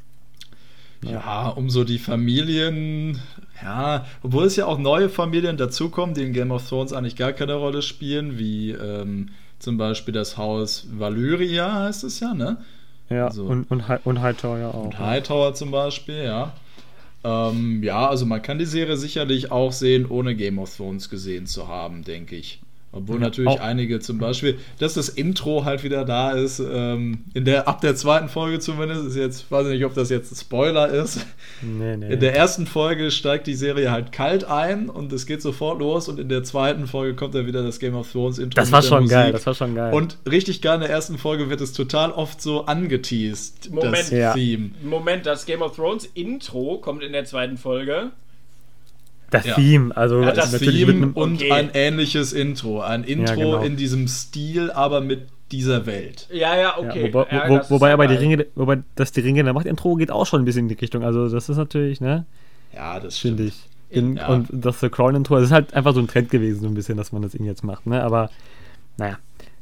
ja, ja um so die Familien, ja, obwohl es ja auch neue Familien dazukommen, die in Game of Thrones eigentlich gar keine Rolle spielen, wie ähm, zum Beispiel das Haus Valyria heißt es ja, ne? Ja, also, und, und, und Hightower ja auch. Und Hightower zum Beispiel, ja. Ähm, ja, also man kann die Serie sicherlich auch sehen, ohne Game of Thrones gesehen zu haben, denke ich. Obwohl ja, natürlich auch einige zum Beispiel, dass das Intro halt wieder da ist, ähm, in der, ab der zweiten Folge zumindest, ist jetzt, weiß ich nicht, ob das jetzt ein Spoiler ist. Nee, nee. In der ersten Folge steigt die Serie halt kalt ein und es geht sofort los und in der zweiten Folge kommt dann wieder das Game of Thrones Intro. Das war schon geil, das war schon geil. Und richtig geil, in der ersten Folge wird es total oft so angeteased, Moment, das ja. Theme. Moment, das Game of Thrones Intro kommt in der zweiten Folge. Das ja. Theme, also ja, das natürlich Theme mit und okay. ein ähnliches Intro. Ein Intro ja, genau. in diesem Stil, aber mit dieser Welt. Ja, ja, okay. Ja, wobei ja, wo, wobei aber die Ringe, wobei das die Ringe der Macht Intro geht auch schon ein bisschen in die Richtung. Also das ist natürlich, ne? Ja, das finde ich. In, ja. Und das The Crown Intro, das ist halt einfach so ein Trend gewesen, so ein bisschen, dass man das irgendwie jetzt macht, ne? Aber naja.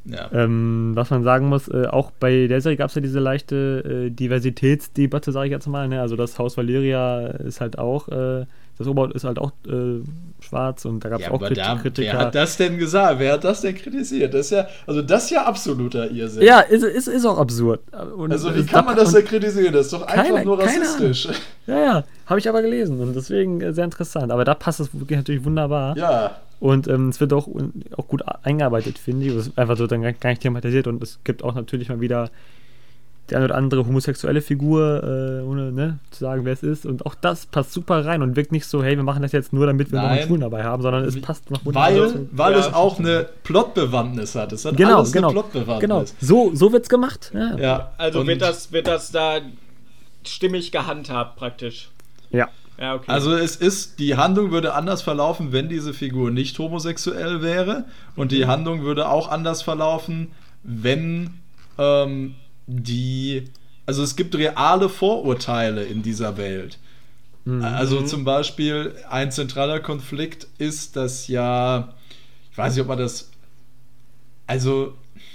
Ja. Ähm, was man sagen muss, äh, auch bei der Serie gab es ja diese leichte äh, Diversitätsdebatte, sage ich jetzt mal. Ne? Also das Haus Valeria ist halt auch, äh, das Oberhaupt ist halt auch äh, schwarz und da gab es Ja, auch aber Krit- da, Kritiker. wer hat das denn gesagt? Wer hat das denn kritisiert? Das ist ja, also das ist ja absoluter Irrsinn. Ja, ist, ist, ist auch absurd. Und Also wie es- kann man das und- denn kritisieren? Das ist doch einfach Keine- nur keine rassistisch. Ja, ja, habe ich aber gelesen und deswegen äh, sehr interessant. Aber da passt es wirklich natürlich wunderbar. Ja, Und ähm, es wird auch, auch gut eingearbeitet, finde ich. Es ist einfach so dann gar gar nicht thematisiert und es gibt auch natürlich mal wieder die eine oder andere homosexuelle Figur, äh, ohne ne, zu sagen, wer es ist. Und auch das passt super rein und wirkt nicht so, hey, wir machen das jetzt nur, damit wir noch Nein. einen Schwulen dabei haben, sondern es passt noch wunderbar. weil, dazu. weil Ja, es auch eine Plotbewandtnis hat. Es hat Genau, alles genau. eine Plotbewandtnis. Genau. So, so wird's gemacht. Ja. Ja, Also und wird das, wird das da stimmig gehandhabt praktisch. ja. Ja, okay. Also es ist, die Handlung würde anders verlaufen, wenn diese Figur nicht homosexuell wäre. Und die Handlung würde auch anders verlaufen, wenn ähm, die... Also es gibt reale Vorurteile in dieser Welt. Also zum Beispiel ein zentraler Konflikt ist, dass ja... Ich weiß nicht, ob man das... Also...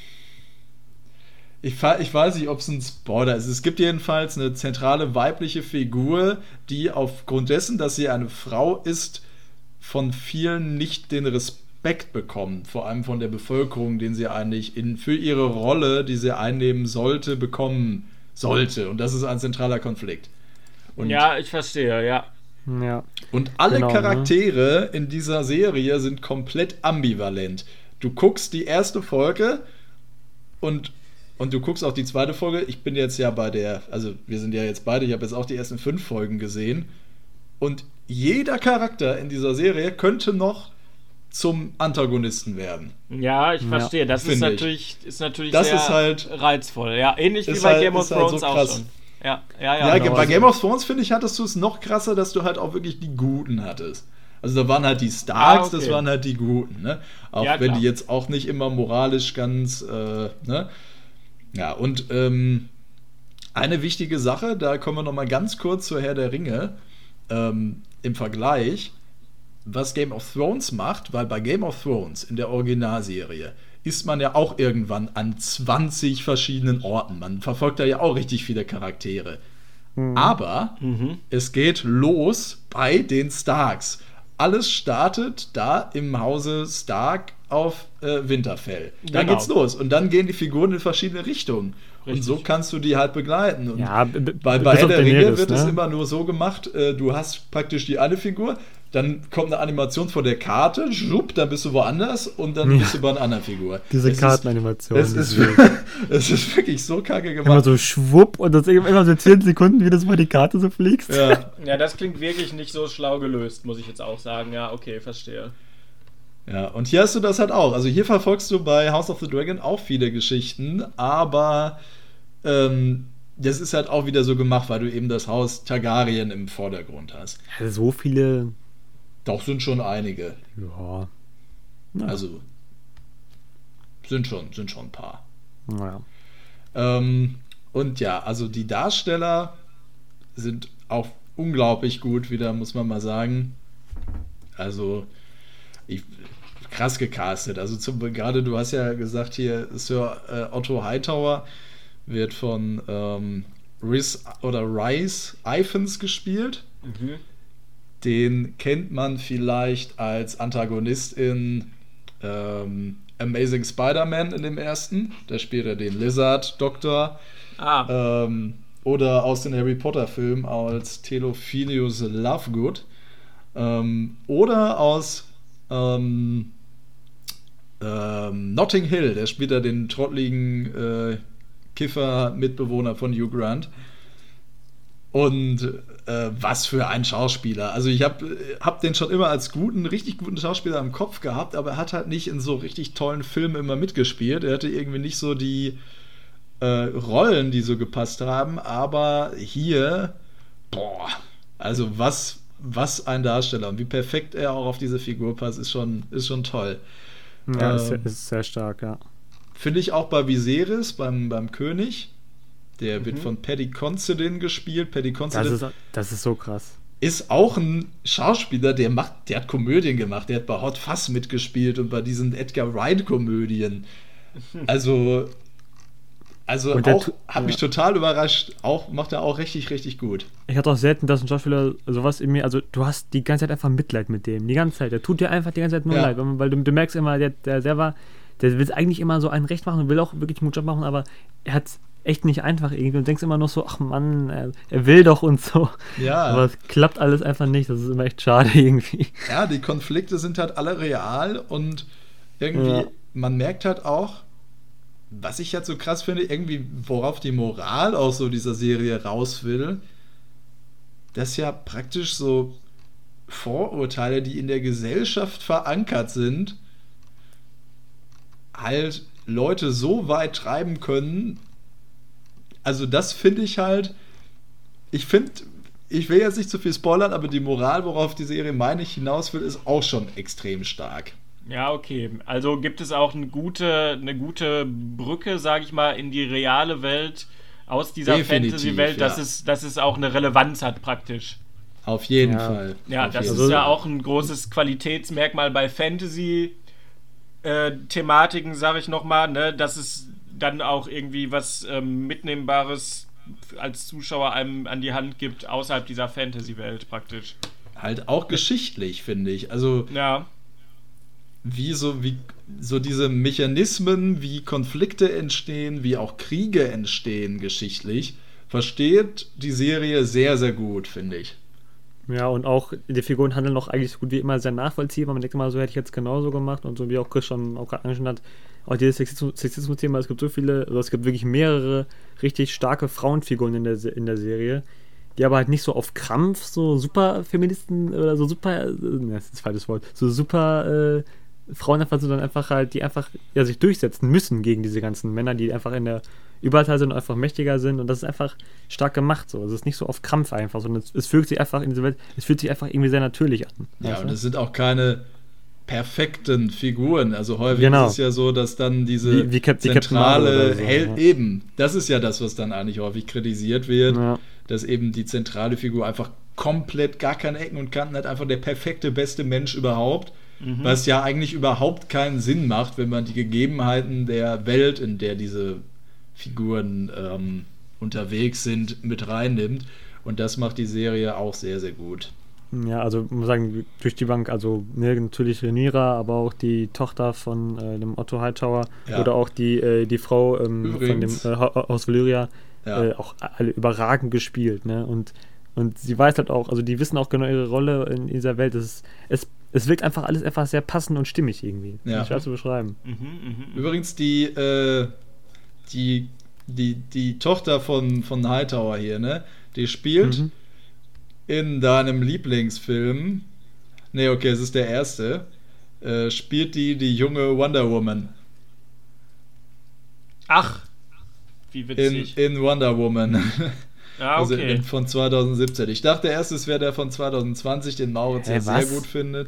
Ich, fa- ich weiß nicht, ob es ein Spoiler ist. Es gibt jedenfalls eine zentrale weibliche Figur, die aufgrund dessen, dass sie eine Frau ist, von vielen nicht den Respekt bekommt. Vor allem von der Bevölkerung, den sie eigentlich in, für ihre Rolle, die sie einnehmen sollte, bekommen sollte. Und das ist ein zentraler Konflikt. Und, ja, ich verstehe, ja. Ja. und alle Genau, ne? Charaktere in dieser Serie sind komplett ambivalent. Du guckst die erste Folge und Und du guckst auch die zweite Folge. Ich bin jetzt ja bei der, also wir sind ja jetzt beide, ich habe jetzt auch die ersten fünf Folgen gesehen. Und jeder Charakter in dieser Serie könnte noch zum Antagonisten werden. Ja, ich Ja, verstehe. Das ist finde ich. natürlich, ist natürlich Das sehr ist halt- reizvoll. Ja, ähnlich wie ist bei halt- Game of ist halt Thrones so auch krass. schon. Ja, ja, ja. Ja, genau, bei also- Game of Thrones, finde ich, hattest du es noch krasser, dass du halt auch wirklich die Guten hattest. Also da waren halt die Starks, Ah, okay. das waren halt die Guten, ne? Auch Ja, wenn klar. die jetzt auch nicht immer moralisch ganz, äh, ne? Ja, und ähm, eine wichtige Sache, da kommen wir noch mal ganz kurz zur Herr der Ringe, ähm, im Vergleich, was Game of Thrones macht, weil bei Game of Thrones in der Originalserie ist man ja auch irgendwann an zwanzig verschiedenen Orten. Man verfolgt da ja auch richtig viele Charaktere. Aber Mhm. es geht los bei den Starks. Alles startet da im Hause Stark auf äh, Winterfell. Da Genau. geht's los. Und dann gehen die Figuren in verschiedene Richtungen. Und Richtig. so kannst du die halt begleiten. Und Ja, b- b- bei, bis bei auf Herr der Ringe Daenerys, wird es ne? immer nur so gemacht, äh, du hast praktisch die eine Figur, dann kommt eine Animation vor der Karte, schwupp, dann bist du woanders und dann Ja. bist du bei einer anderen Figur. Diese Es ist- Kartenanimation. Es ist, diese- es ist wirklich so kacke immer gemacht. so schwupp und das immer so zehn Sekunden, wie das über die Karte so fliegst. Ja. Ja, das klingt wirklich nicht so schlau gelöst, muss ich jetzt auch sagen. Ja, okay, verstehe. Ja, und hier hast du das halt auch. Also hier verfolgst du bei House of the Dragon auch viele Geschichten, aber ähm, das ist halt auch wieder so gemacht, weil du eben das Haus Targaryen im Vordergrund hast. Also so viele. Doch sind schon einige. Ja. Ja. Also sind schon, sind schon ein paar. Naja. Ähm, und ja, also die Darsteller sind auch unglaublich gut, wieder muss man mal sagen. Also ich, krass gecastet. Also zum, gerade du hast ja gesagt hier, Sir äh, Otto Hightower wird von ähm, Rhys oder Rhys Ifans gespielt. Mhm. Den kennt man vielleicht als Antagonist in ähm, Amazing Spider-Man in dem ersten. Da spielt er den Lizard-Doktor. Ah, Ähm, oder aus den Harry Potter-Filmen als Telophilus Lovegood. Ähm, oder aus ähm, ähm, Notting Hill. Der spielt da den trottligen äh, Kiffer-Mitbewohner von Hugh Grant. Und äh, was für ein Schauspieler. Also ich habe hab den schon immer als guten, richtig guten Schauspieler im Kopf gehabt, aber er hat halt nicht in so richtig tollen Filmen immer mitgespielt. Er hatte irgendwie nicht so die äh, Rollen, die so gepasst haben, aber hier, boah, also was, was ein Darsteller und wie perfekt er auch auf diese Figur passt, ist schon, ist schon toll. Ja, ist, Ähm, ist sehr stark, ja. Finde ich auch bei Viserys, beim, beim König. Der wird Mhm. von Paddy Considine gespielt. Paddy Das Considine ist, das ist so krass. ist auch ein Schauspieler, der macht, der hat Komödien gemacht. Der hat bei Hot Fuzz mitgespielt und bei diesen Edgar Wright-Komödien. Also, also Und der auch, tu- hat mich ja. total überrascht. Auch, macht er auch richtig, richtig gut. Ich hatte auch selten, dass ein Schauspieler sowas in mir, also du hast die ganze Zeit einfach Mitleid mit dem, die ganze Zeit. Der tut dir einfach die ganze Zeit nur Ja. leid, weil, weil du, du merkst immer, der, der selber, der will eigentlich immer so einen recht machen und will auch wirklich einen guten Job machen, aber er hat es echt nicht einfach irgendwie und denkst immer noch so, ach Mann, er, er will doch und so. Ja. Aber es klappt alles einfach nicht, das ist immer echt schade irgendwie. Ja, die Konflikte sind halt alle real und irgendwie, Ja. man merkt halt auch, was ich jetzt so krass finde, irgendwie, worauf die Moral auch so dieser Serie raus will, dass ja praktisch so Vorurteile, die in der Gesellschaft verankert sind, halt Leute so weit treiben können. Also das finde ich halt, ich finde, ich will jetzt nicht zu viel spoilern, aber die Moral, worauf die Serie, meine ich, hinaus will, ist auch schon extrem stark. Ja, okay. Also gibt es auch eine gute, eine gute Brücke, sage ich mal, in die reale Welt aus dieser Definitiv, Fantasy-Welt, dass, ja. es, dass es auch eine Relevanz hat praktisch. Auf jeden Ja. Fall. Ja, Auf das jeden ist ja Fall. auch ein großes Qualitätsmerkmal bei Fantasy-Thematiken, sage ich nochmal, ne? Dass es dann auch irgendwie was ähm, Mitnehmbares als Zuschauer einem an die Hand gibt, außerhalb dieser Fantasy-Welt praktisch. Halt auch geschichtlich, finde ich. Also Ja, wie so, wie so diese Mechanismen, wie Konflikte entstehen, wie auch Kriege entstehen geschichtlich, versteht die Serie sehr, sehr gut, finde ich. Ja, und auch die Figuren handeln auch eigentlich so gut wie immer sehr nachvollziehbar. Man denkt immer, so hätte ich jetzt genauso gemacht und so wie auch Chris schon auch gerade angesprochen hat, auch dieses Sexismus- Sexismus-Thema, es gibt so viele, also es gibt wirklich mehrere richtig starke Frauenfiguren in der, Se- in der Serie, die aber halt nicht so auf Krampf so super Feministen oder so super, äh, ne, das ist das falsche Wort, so super äh, Frauen einfach, sondern einfach halt, die einfach ja, sich durchsetzen müssen gegen diese ganzen Männer, die einfach in der Überzahl sind und einfach mächtiger sind und das ist einfach stark gemacht so. Es ist nicht so auf Krampf einfach, sondern es, es fühlt sich einfach in dieser Welt, es fühlt sich einfach irgendwie sehr natürlich an. Ja, weißt und du? es sind auch keine perfekten Figuren. Also häufig Genau. ist es ja so, dass dann diese Wie- wie Cap- wie Captain Marvel zentrale oder so, Held ja. eben, das ist ja das, was dann eigentlich häufig kritisiert wird, Ja. dass eben die zentrale Figur einfach komplett gar keine Ecken und Kanten hat, einfach der perfekte, beste Mensch überhaupt, was ja eigentlich überhaupt keinen Sinn macht, wenn man die Gegebenheiten der Welt, in der diese Figuren ähm, unterwegs sind, mit reinnimmt. Und das macht die Serie auch sehr, sehr gut. Ja, also muss sagen, durch die Bank, also ne, natürlich Rhaenyra, aber auch die Tochter von äh, dem Otto Hightower Ja. oder auch die, äh, die Frau ähm, von dem Übrigens. äh, Ha- Haus Valyria, Ja. äh, auch alle überragend gespielt, ne? Und, und sie weiß halt auch, also die wissen auch genau ihre Rolle in dieser Welt. Es, ist, es, es wirkt einfach alles einfach sehr passend und stimmig irgendwie. Ja. Schwer zu beschreiben. mhm, mhm. Übrigens die, äh, die, die, die Tochter von, von Hightower hier, ne? Die spielt Mhm. in deinem Lieblingsfilm, ne, okay, es ist der erste, äh, spielt die die junge Wonder Woman Ach, wie in, witzig. in Wonder Woman. Ja, Also okay. in, von zwanzig siebzehn. Ich dachte erst, es wäre der von zwanzig zwanzig, den Mauritz Hä, ja sehr was? gut findet.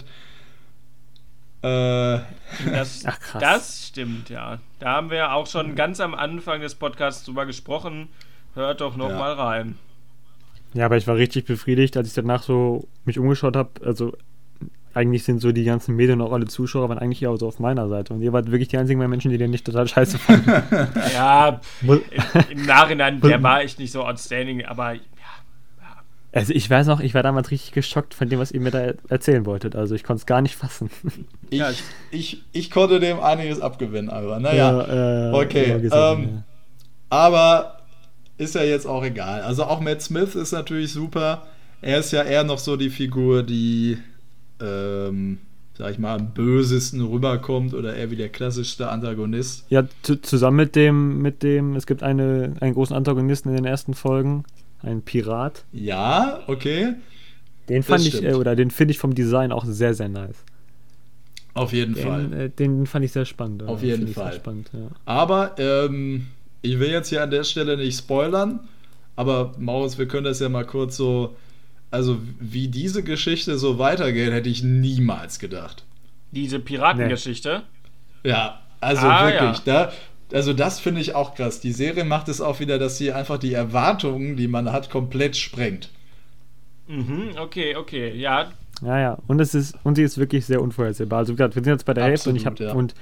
Äh, Das, Ach, krass. das stimmt, ja. Da haben wir ja auch schon ganz am Anfang des Podcasts drüber gesprochen. Hört doch noch Ja. mal rein. Ja, aber ich war richtig befriedigt, als ich danach so mich umgeschaut habe. Also eigentlich sind so die ganzen Medien und auch alle Zuschauer waren eigentlich eher so auf meiner Seite. Und ihr wart wirklich die einzigen Menschen, die den nicht total scheiße fanden. Ja, Muss- im, im Nachhinein, der war echt nicht so outstanding, aber ja, Also ich weiß noch, ich war damals richtig geschockt von dem, was ihr mir da erzählen wolltet. Also ich konnte es gar nicht fassen. ich, Ja. ich, ich konnte dem einiges abgewinnen, aber naja. Ja, äh, okay, ja, gesagt, ähm, aber ist ja jetzt auch egal. Also auch Matt Smith ist natürlich super. Er ist ja eher noch so die Figur, die, ähm, sag ich mal, am bösesten rüberkommt oder eher wie der klassischste Antagonist. ja, zu, zusammen mit dem, mit dem, es gibt eine, einen großen Antagonisten in den ersten Folgen, einen Pirat. Ja, okay. Den fand ich, stimmt. äh, oder den finde ich vom Design auch sehr, sehr nice. Auf jeden Fall. Den, äh, den fand ich sehr spannend. Auf äh, jeden find ich Fall. Sehr spannend, ja. Aber ähm, ich will jetzt hier an der Stelle nicht spoilern, aber Maurits, wir können das ja mal kurz so, also wie diese Geschichte so weitergeht, hätte ich niemals gedacht. diese Piratengeschichte. Ja, also Ah, wirklich, da, also das finde ich auch krass. Die Serie macht es auch wieder, dass sie einfach die Erwartungen, die man hat, komplett sprengt. Mhm, okay, okay, ja. Ja, ja. Und es ist, und sie ist wirklich sehr unvorhersehbar. Also wie gesagt, wir sind jetzt bei der Hälfte und ich Absolut, habe ja. und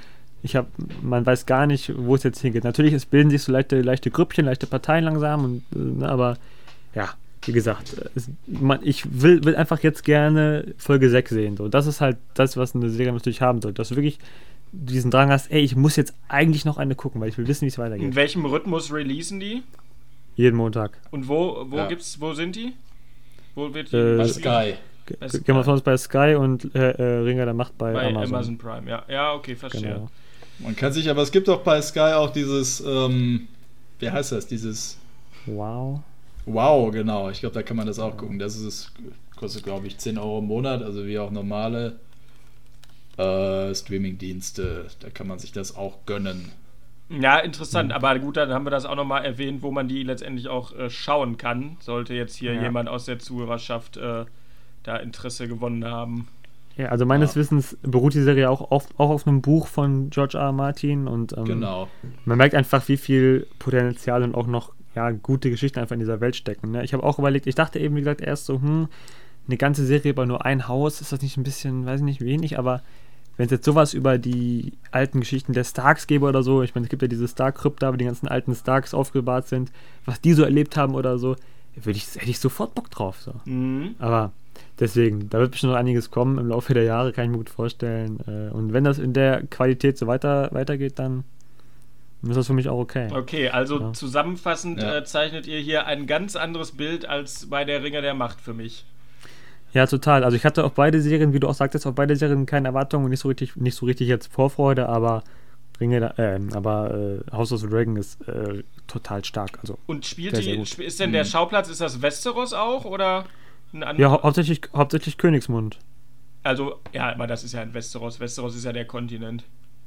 Ich habe, man weiß gar nicht, wo es jetzt hingeht. Natürlich, es bilden sich so leichte, leichte Grüppchen, leichte Parteien langsam, und, äh, aber ja, wie gesagt, es, man, ich will, will einfach jetzt gerne Folge sechs sehen. So. Das ist halt das, was eine Serie natürlich haben soll. Dass du wirklich diesen Drang hast, ey, ich muss jetzt eigentlich noch eine gucken, weil ich will wissen, wie es weitergeht. In welchem Rhythmus releasen die? Jeden Montag. Und wo, wo Ja. gibt's, wo sind die? Wo wird die? Äh, Bei Sky. Bei G- Game of Thrones bei Sky und äh, äh, Ringer der Macht bei, Bei Amazon. Amazon. Prime, ja. Ja, okay, verstehe. Genau. Man kann sich, aber es gibt auch bei Sky auch dieses, ähm, wie heißt das, dieses Wow. Wow, genau. Ich glaube, da kann man das auch gucken. Das ist, kostet, glaube ich, zehn Euro im Monat, also wie auch normale äh, Streaming-Dienste. Da kann man sich das auch gönnen. Ja, interessant, Mhm. aber gut, dann haben wir das auch nochmal erwähnt, wo man die letztendlich auch äh, schauen kann. Sollte jetzt hier Ja. jemand aus der Zuhörerschaft äh, da Interesse gewonnen haben. Ja, also meines Ja. Wissens beruht die Serie auch auf, auch auf einem Buch von George R. R. Martin, und ähm, Genau. man merkt einfach, wie viel Potenzial und auch noch ja, gute Geschichten einfach in dieser Welt stecken. Ne? Ich habe auch überlegt, ich dachte eben, wie gesagt, erst so, hm, eine ganze Serie über nur ein Haus, ist das nicht ein bisschen, weiß ich nicht, wenig, aber wenn es jetzt sowas über die alten Geschichten der Starks gäbe oder so, ich meine, es gibt ja diese Stark-Krypta, wo die ganzen alten Starks aufgebahrt sind, was die so erlebt haben oder so, würde ich, hätte ich sofort Bock drauf. So. Mhm. Aber deswegen, da wird bestimmt noch einiges kommen im Laufe der Jahre, kann ich mir gut vorstellen. Äh, Und wenn das in der Qualität so weiter weitergeht, dann ist das für mich auch okay. Okay, also Ja. zusammenfassend Ja. äh, zeichnet ihr hier ein ganz anderes Bild als bei der Ringer der Macht für mich. Ja, total. Also ich hatte auf beide Serien, wie du auch sagtest, auf beide Serien keine Erwartungen und nicht so richtig, nicht so richtig jetzt Vorfreude, aber Ringe, der- äh, aber äh, House of the Dragon ist äh, total stark. Also Und spielt Sehr, sehr die, gut. sp- ist denn der Mhm. Schauplatz, ist das Westeros auch oder ein ja, anderer? hau hauptsächlich, hauptsächlich Königsmund. Also, ja, aber das ist ja ein Westeros. Westeros ist ja der Kontinent.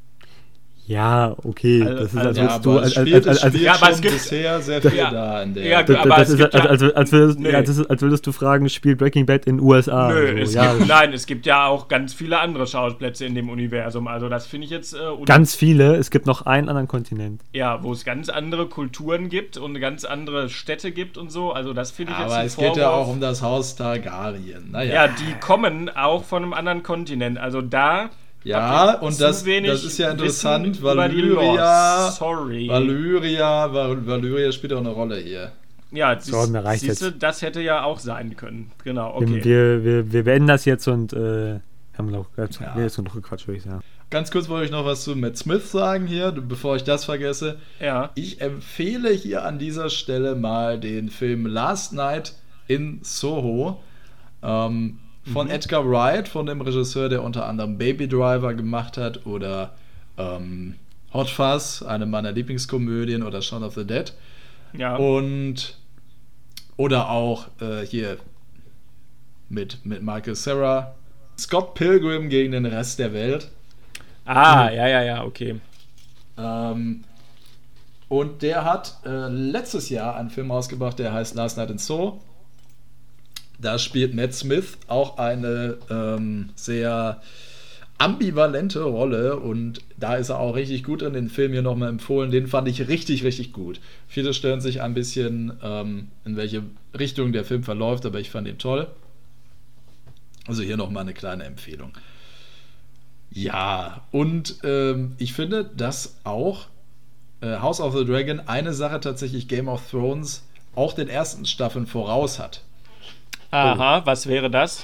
Ja, okay. Also- das ist, also- als Ja, würdest du. aber Als, es als, spielt, als, es als, spielt Ja, aber es schon gibt- bisher sehr viel Ja. da in der... Ja, das, aber das es ist, gibt als, ja- als, als, würdest, Nee. ja, das ist, als würdest du fragen, spielt Breaking Bad in den U S A? Nö, Also, es ja, gibt, nein, es gibt ja auch ganz viele andere Schauplätze in dem Universum. Also das finde ich jetzt, äh, un- ganz viele. Es gibt noch einen anderen Kontinent. ja, wo es ganz andere Kulturen gibt und ganz andere Städte gibt und so. Also das finde ich jetzt Aber ein es geht ja Vorwurf. auch um das Haus Targaryen. Naja. Ja, die kommen auch von einem anderen Kontinent. Also da Ja, habt ihr und zu das, wenig das ist ja interessant, Wissen über die Valyria, Lore. Sorry. Valyria, Val- Valyria spielt auch eine Rolle hier. Ja, So, mir reicht siehst du, jetzt. das hätte ja auch sein können. Genau, Wir- okay. Wir, wir, wir beenden das jetzt und äh, haben noch, jetzt, Ja. jetzt noch gequatscht, würde ich sagen. Ganz kurz wollte ich noch was zu Matt Smith sagen hier, bevor ich das vergesse. Ja. Ich empfehle hier an dieser Stelle mal den Film Last Night in Soho ähm, von Mhm. Edgar Wright, von dem Regisseur, der unter anderem Baby Driver gemacht hat oder ähm, Hot Fuzz, eine meiner Lieblingskomödien, oder Shaun of the Dead. Ja. Und oder auch äh, hier mit, mit Michael Cera, Scott Pilgrim gegen den Rest der Welt. Ah, ja, ja, ja, okay. Ähm, und der hat äh, letztes Jahr einen Film rausgebracht, der heißt Last Night in Soho. Da spielt Matt Smith auch eine ähm, sehr ambivalente Rolle und da ist er auch richtig gut in den Film hier nochmal empfohlen. Den fand ich richtig, richtig gut. Viele stellen sich ein bisschen, ähm, in welche Richtung der Film verläuft, aber ich fand ihn toll. Also hier nochmal eine kleine Empfehlung. Ja, und ähm, ich finde, dass auch äh, House of the Dragon eine Sache tatsächlich Game of Thrones auch den ersten Staffeln voraus hat. Aha, was wäre das?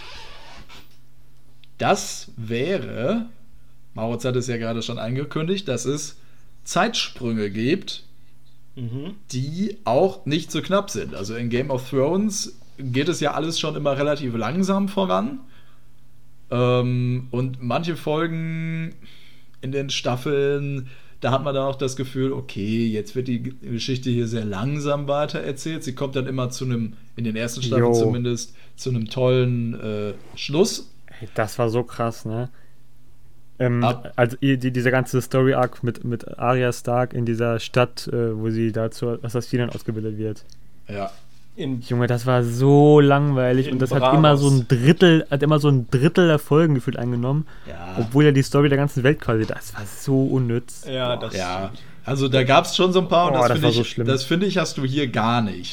Das wäre, Maurits hat es ja gerade schon angekündigt, dass es Zeitsprünge gibt, Mhm. die auch nicht so knapp sind. Also in Game of Thrones geht es ja alles schon immer relativ langsam voran. Ähm, und manche Folgen in den Staffeln, da hat man dann auch das Gefühl, okay, jetzt wird die Geschichte hier sehr langsam weiter erzählt. Sie kommt dann immer zu einem, in den ersten Staffeln Jo. zumindest, zu einem tollen äh, Schluss. Ey, das war so krass, ne? Ähm, Ab- also die, die, dieser ganze Story-Arc mit, mit Arya Stark in dieser Stadt, äh, wo sie da zur Assassinin ausgebildet wird. Ja. In, Junge, das war so langweilig In und das hat Bravos. immer so ein Drittel, hat immer so ein Drittel der Folgen gefühlt eingenommen, Ja. obwohl ja die Story der ganzen Welt quasi, das war so unnütz. ja, Boah. das Ja, also da gab es schon so ein paar und Oh, das, das finde war so ich, schlimm. das finde ich, hast du hier gar nicht.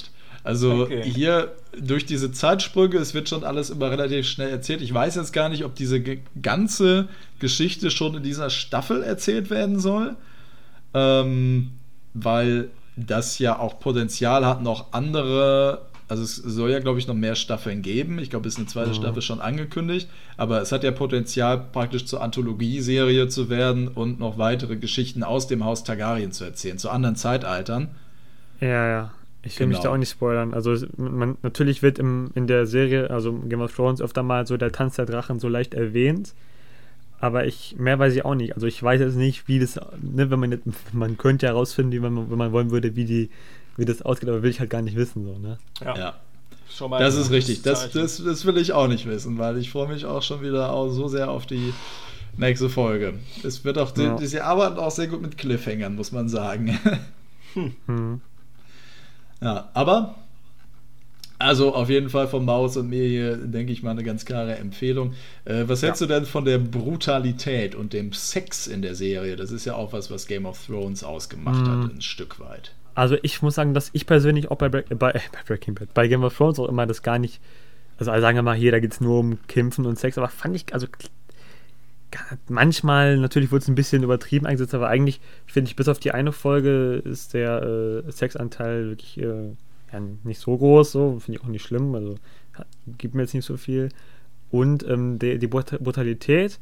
Also Okay. hier durch diese Zeitsprünge, es wird schon alles immer relativ schnell erzählt. Ich weiß jetzt gar nicht, ob diese ge- ganze Geschichte schon in dieser Staffel erzählt werden soll, ähm, weil das ja auch Potenzial hat, noch andere, also es soll ja, glaube ich, noch mehr Staffeln geben. Ich glaube, es ist eine zweite Mhm. Staffel schon angekündigt, aber es hat ja Potenzial, praktisch zur Anthologieserie zu werden und noch weitere Geschichten aus dem Haus Targaryen zu erzählen, zu anderen Zeitaltern. Ja, ja. Ich will mich Genau. da auch nicht spoilern. Also es- man, natürlich wird im, in der Serie, also Game of Thrones, öfter mal so der Tanz der Drachen so leicht erwähnt. Aber ich, mehr weiß ich auch nicht. Also ich weiß jetzt nicht, wie das, ne, wenn man jetzt, man könnte ja herausfinden, wie man, wenn man wollen würde, wie die, wie das ausgeht, aber will ich halt gar nicht wissen, so, ne? Ja, Ja. schon mal Das ein ist gutes richtig. Das, Zeichen. das, das will ich auch nicht wissen, weil ich freue mich auch schon wieder auch so sehr auf die nächste Folge. Es wird auch, Ja. die, sie arbeiten auch sehr gut mit Cliffhangern, muss man sagen. Hm. Ja, aber also auf jeden Fall von Maus und mir hier, denke ich mal, eine ganz klare Empfehlung. Äh, was hältst du denn von der Brutalität und dem Sex in der Serie? Das ist ja auch was, was Game of Thrones ausgemacht Mhm. hat, ein Stück weit. Also ich muss sagen, dass ich persönlich auch bei, Break, äh, bei, äh, bei Breaking Bad, bei Game of Thrones auch immer das gar nicht, also alle sagen immer, hier, da geht es nur um Kämpfen und Sex, aber fand ich, also gar- manchmal, natürlich wurde es ein bisschen übertrieben eingesetzt, aber eigentlich finde ich, bis auf die eine Folge ist der äh, Sexanteil wirklich äh, ja, nicht so groß, so, finde ich auch nicht schlimm, also hat, gibt mir jetzt nicht so viel. Und ähm, die, die Brut- Brutalität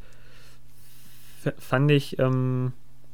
f- fand ich ähm,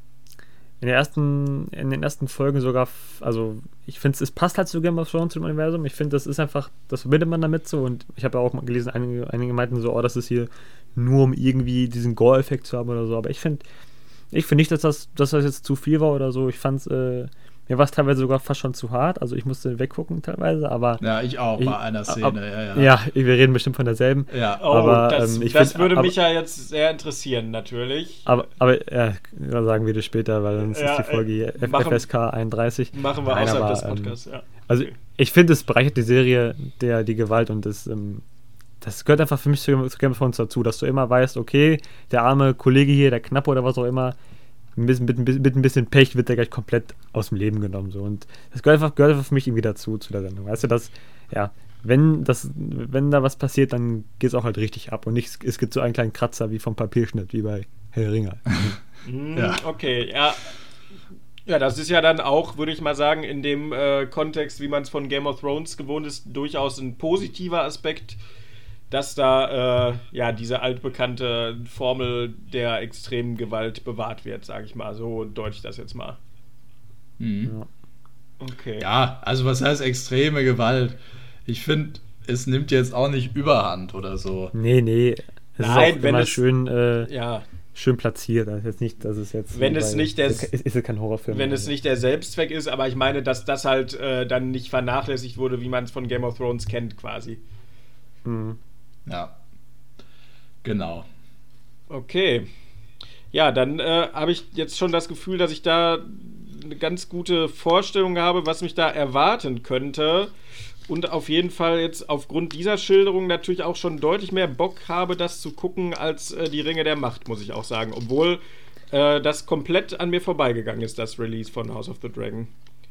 in, der ersten, in den ersten Folgen sogar, f- also ich finde, es passt halt zu Game of Thrones im Universum. Ich finde, das ist einfach, das verbindet man damit so. Und ich habe ja auch mal gelesen, einige, einige meinten so, oh, das ist hier nur, um irgendwie diesen Gore-Effekt zu haben oder so. Aber ich finde, ich finde nicht, dass das, dass das jetzt zu viel war oder so. Ich fand es, äh, mir war es teilweise sogar fast schon zu hart. Also ich musste weggucken teilweise, aber Ja, ich auch Ich- bei einer Szene. ab- ja, ja. ja, wir reden bestimmt von derselben. Ja. Oh, aber, das, ähm, ich das find- würde aber- mich ja jetzt sehr interessieren, natürlich. Aber, aber ja, da sagen wir das später, weil sonst Ja, ist die Folge hier äh, machen- F F S K einunddreißig. Machen wir Nein, außerhalb aber, des ähm, Podcasts, ja. Also Okay. ich finde, es bereichert die Serie, der, die Gewalt und das, ähm, das gehört einfach für mich zu zu Game of Thrones dazu, dass du immer weißt, okay, der arme Kollege hier, der Knappe oder was auch immer, ein bisschen, mit, mit, mit ein bisschen Pech wird der gleich komplett aus dem Leben genommen. So. Und das gehört einfach, gehört einfach für mich irgendwie dazu, zu der Sendung. Weißt du, dass, ja, wenn, das, wenn da was passiert, dann geht es auch halt richtig ab und nicht, es gibt so einen kleinen Kratzer wie vom Papierschnitt, wie bei Herr der Ringe. Hm, Ja. Okay, ja. Ja, das ist ja dann auch, würde ich mal sagen, in dem äh, Kontext, wie man es von Game of Thrones gewohnt ist, durchaus ein positiver Aspekt, dass da äh, ja diese altbekannte Formel der extremen Gewalt bewahrt wird, sage ich mal. So deute ich das jetzt mal. Mhm. Ja. Okay. Ja, also was heißt extreme Gewalt? Ich finde, es nimmt jetzt auch nicht Überhand oder so. Nee, nee. Es Nein, ist auch wenn immer es- schön, äh, Ja, schön platziert. Das ist jetzt nicht, dass es jetzt. Wenn es weil- nicht der- ist, ist ja kein Horrorfilm. wenn es also. nicht der Selbstzweck ist, aber ich meine, dass das halt äh, dann nicht vernachlässigt wurde, wie man es von Game of Thrones kennt, quasi. Mhm. Ja. Genau. Okay. Ja, dann äh, habe ich jetzt schon das Gefühl, dass ich da eine ganz gute Vorstellung habe, was mich da erwarten könnte. Und auf jeden Fall jetzt aufgrund dieser Schilderung natürlich auch schon deutlich mehr Bock habe, das zu gucken, als äh, die Ringe der Macht, muss ich auch sagen. Obwohl äh, das komplett an mir vorbeigegangen ist, das Release von House of the Dragon.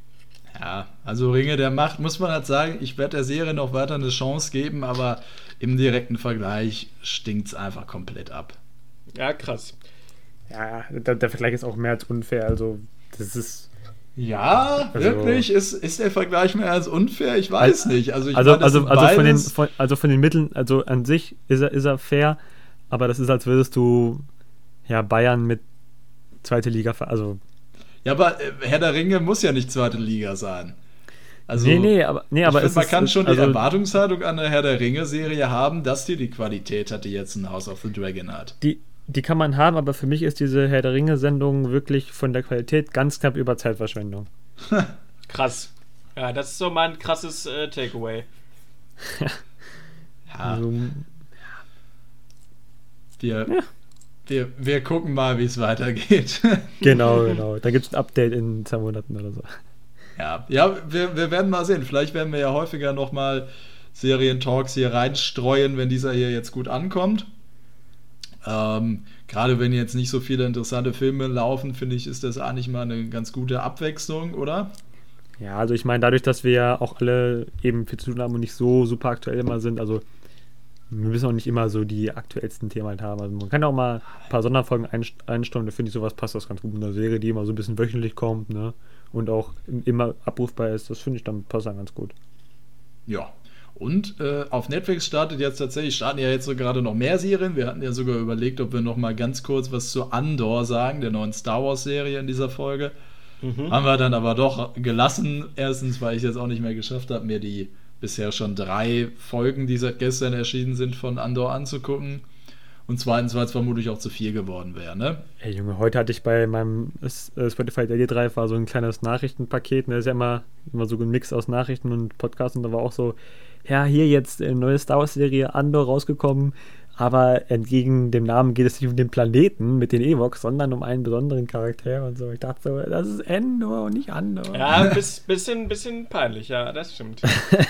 Ja, also Ringe der Macht, muss man halt sagen, ich werde der Serie noch weiter eine Chance geben, aber im direkten Vergleich stinkt es einfach komplett ab. Ja, krass. Ja, der, der Vergleich ist auch mehr als unfair. Also, das ist. Ja, Also- wirklich? Ist, ist der Vergleich mehr als unfair? Ich weiß nicht. Also, ich Also, meine, das also, sind also, von den, beides- von, also von den Mitteln, also an sich ist er, ist er fair, aber das ist, als würdest du ja Bayern mit zweite Liga, ver- also Ja, aber äh, Herr der Ringe muss ja nicht zweite Liga sein. Also, nee, nee, aber nee, aber ich find, es man ist, kann schon also, die Erwartungshaltung an eine Herr der Ringe-Serie haben, dass die die Qualität hat, die jetzt ein House of the Dragon hat. die, die kann man haben, aber für mich ist diese Herr der Ringe-Sendung wirklich von der Qualität ganz knapp über Zeitverschwendung. Krass. Ja, das ist so mein krasses äh, Takeaway. Ja, Also, wir, wir, wir gucken mal, wie es weitergeht. genau, genau. Da gibt es ein Update in zwei Monaten oder so. Ja, ja wir, wir werden mal sehen. Vielleicht werden wir ja häufiger nochmal Serien-Talks hier reinstreuen, wenn dieser hier jetzt gut ankommt. Ähm, gerade wenn jetzt nicht so viele interessante Filme laufen, finde ich, ist das eigentlich mal eine ganz gute Abwechslung, oder? Ja, also ich meine, dadurch, dass wir ja auch alle eben viel zu tun haben und nicht so super aktuell immer sind, also wir müssen auch nicht immer so die aktuellsten Themen halt haben. Also man kann auch mal ein paar Sonderfolgen einstellen, da finde ich, sowas passt das ganz gut. Eine Serie, die immer so ein bisschen wöchentlich kommt, ne? Und auch immer abrufbar ist, das finde ich, dann passt dann ganz gut. Ja. Und äh, auf Netflix startet jetzt tatsächlich, starten ja jetzt so gerade noch mehr Serien. Wir hatten ja sogar überlegt, ob wir noch mal ganz kurz was zu Andor sagen, der neuen Star Wars Serie in dieser Folge. Mhm. Haben wir dann aber doch gelassen. Erstens, weil ich jetzt auch nicht mehr geschafft habe, mir die bisher schon drei Folgen, die seit gestern erschienen sind, von Andor anzugucken. Und zweitens, weil es vermutlich auch zu viel geworden wäre, ne? Ey Junge, heute hatte ich bei meinem Spotify Daily Drive war so ein kleines Nachrichtenpaket. Da ist ja immer, immer so ein Mix aus Nachrichten und Podcasts. Und da war auch so, ja, hier jetzt eine neue Star Wars Serie Andor rausgekommen. Aber entgegen dem Namen geht es nicht um den Planeten mit den Ewoks, sondern um einen besonderen Charakter und so. Ich dachte so, das ist Endor und nicht Andor. Ja, ein bisschen, bisschen peinlich, ja, das stimmt.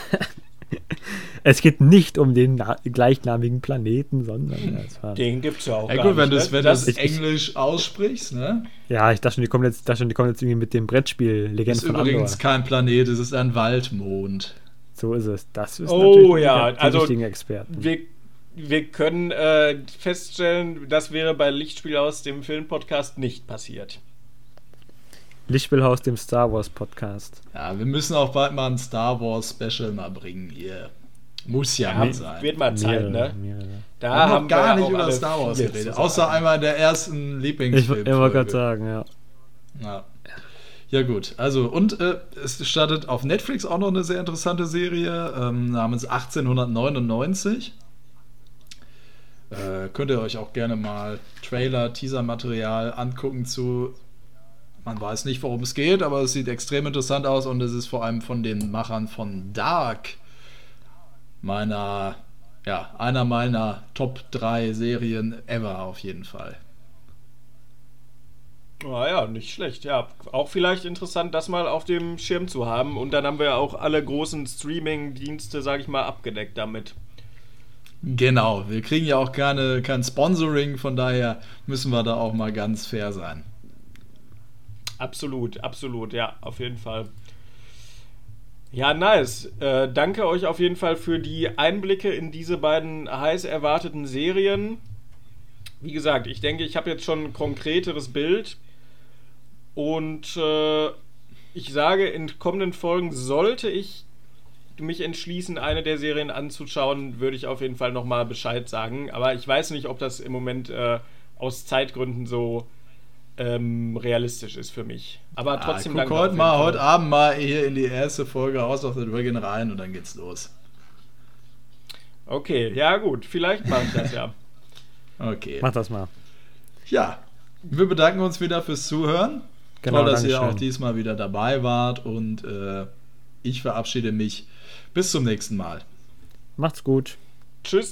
Es geht nicht um den na- gleichnamigen Planeten, sondern... Das war den gibt's ja auch ja, gar gut, wenn nicht. du es ne? Englisch aussprichst, ne? Ja, ich dachte schon, die kommen jetzt, dachte schon, die kommen jetzt irgendwie mit dem Brettspiel Legende von Andor. Es ist übrigens kein Planet, es ist ein Waldmond. So ist es. Das ist oh, natürlich ja, die, die also richtigen Experten. Wir, wir können äh, feststellen, das wäre bei Lichtspiel aus dem Filmpodcast nicht passiert. Lichtspielhaus, dem Star Wars Podcast. Ja, wir müssen auch bald mal ein Star Wars Special mal bringen hier. Muss ja, ja mit sein. Wird mal Zeit, ne? Mehrere. Da wir haben haben noch gar wir nicht über Star Wars geredet, außer einmal in der ersten Lieblingsfilm. Ich, ich wollte gerade sagen, ja. ja. Ja gut, also und äh, es startet auf Netflix auch noch eine sehr interessante Serie ähm, namens achtzehnhundertneunundneunzig. Äh, könnt ihr euch auch gerne mal Trailer, Teaser-Material angucken zu. Man weiß nicht, worum es geht, aber es sieht extrem interessant aus und es ist vor allem von den Machern von Dark, meiner, ja, einer meiner Top drei Serien ever auf jeden Fall. Ah ja, nicht schlecht, ja. Auch vielleicht interessant, das mal auf dem Schirm zu haben. Und dann haben wir auch alle großen Streaming-Dienste, sag ich mal, abgedeckt damit. Genau, wir kriegen ja auch keine, kein Sponsoring, von daher müssen wir da auch mal ganz fair sein. Absolut, absolut, ja, auf jeden Fall. Ja, nice. Äh, danke euch auf jeden Fall für die Einblicke in diese beiden heiß erwarteten Serien. Wie gesagt, ich denke, ich habe jetzt schon ein konkreteres Bild. Und äh, ich sage, in kommenden Folgen sollte ich mich entschließen, eine der Serien anzuschauen, würde ich auf jeden Fall nochmal Bescheid sagen. Aber ich weiß nicht, ob das im Moment äh, aus Zeitgründen so ähm, realistisch ist für mich. Aber trotzdem ah, guck heute mal, heute Abend mal hier in die erste Folge House of the Dragon rein und dann geht's los. Okay, ja gut, vielleicht mache ich das ja. Okay. Mach das mal. Ja, wir bedanken uns wieder fürs Zuhören. Genau, toll, dass ihr Dankeschön. auch diesmal wieder dabei wart und äh, ich verabschiede mich. Bis zum nächsten Mal. Macht's gut. Tschüss.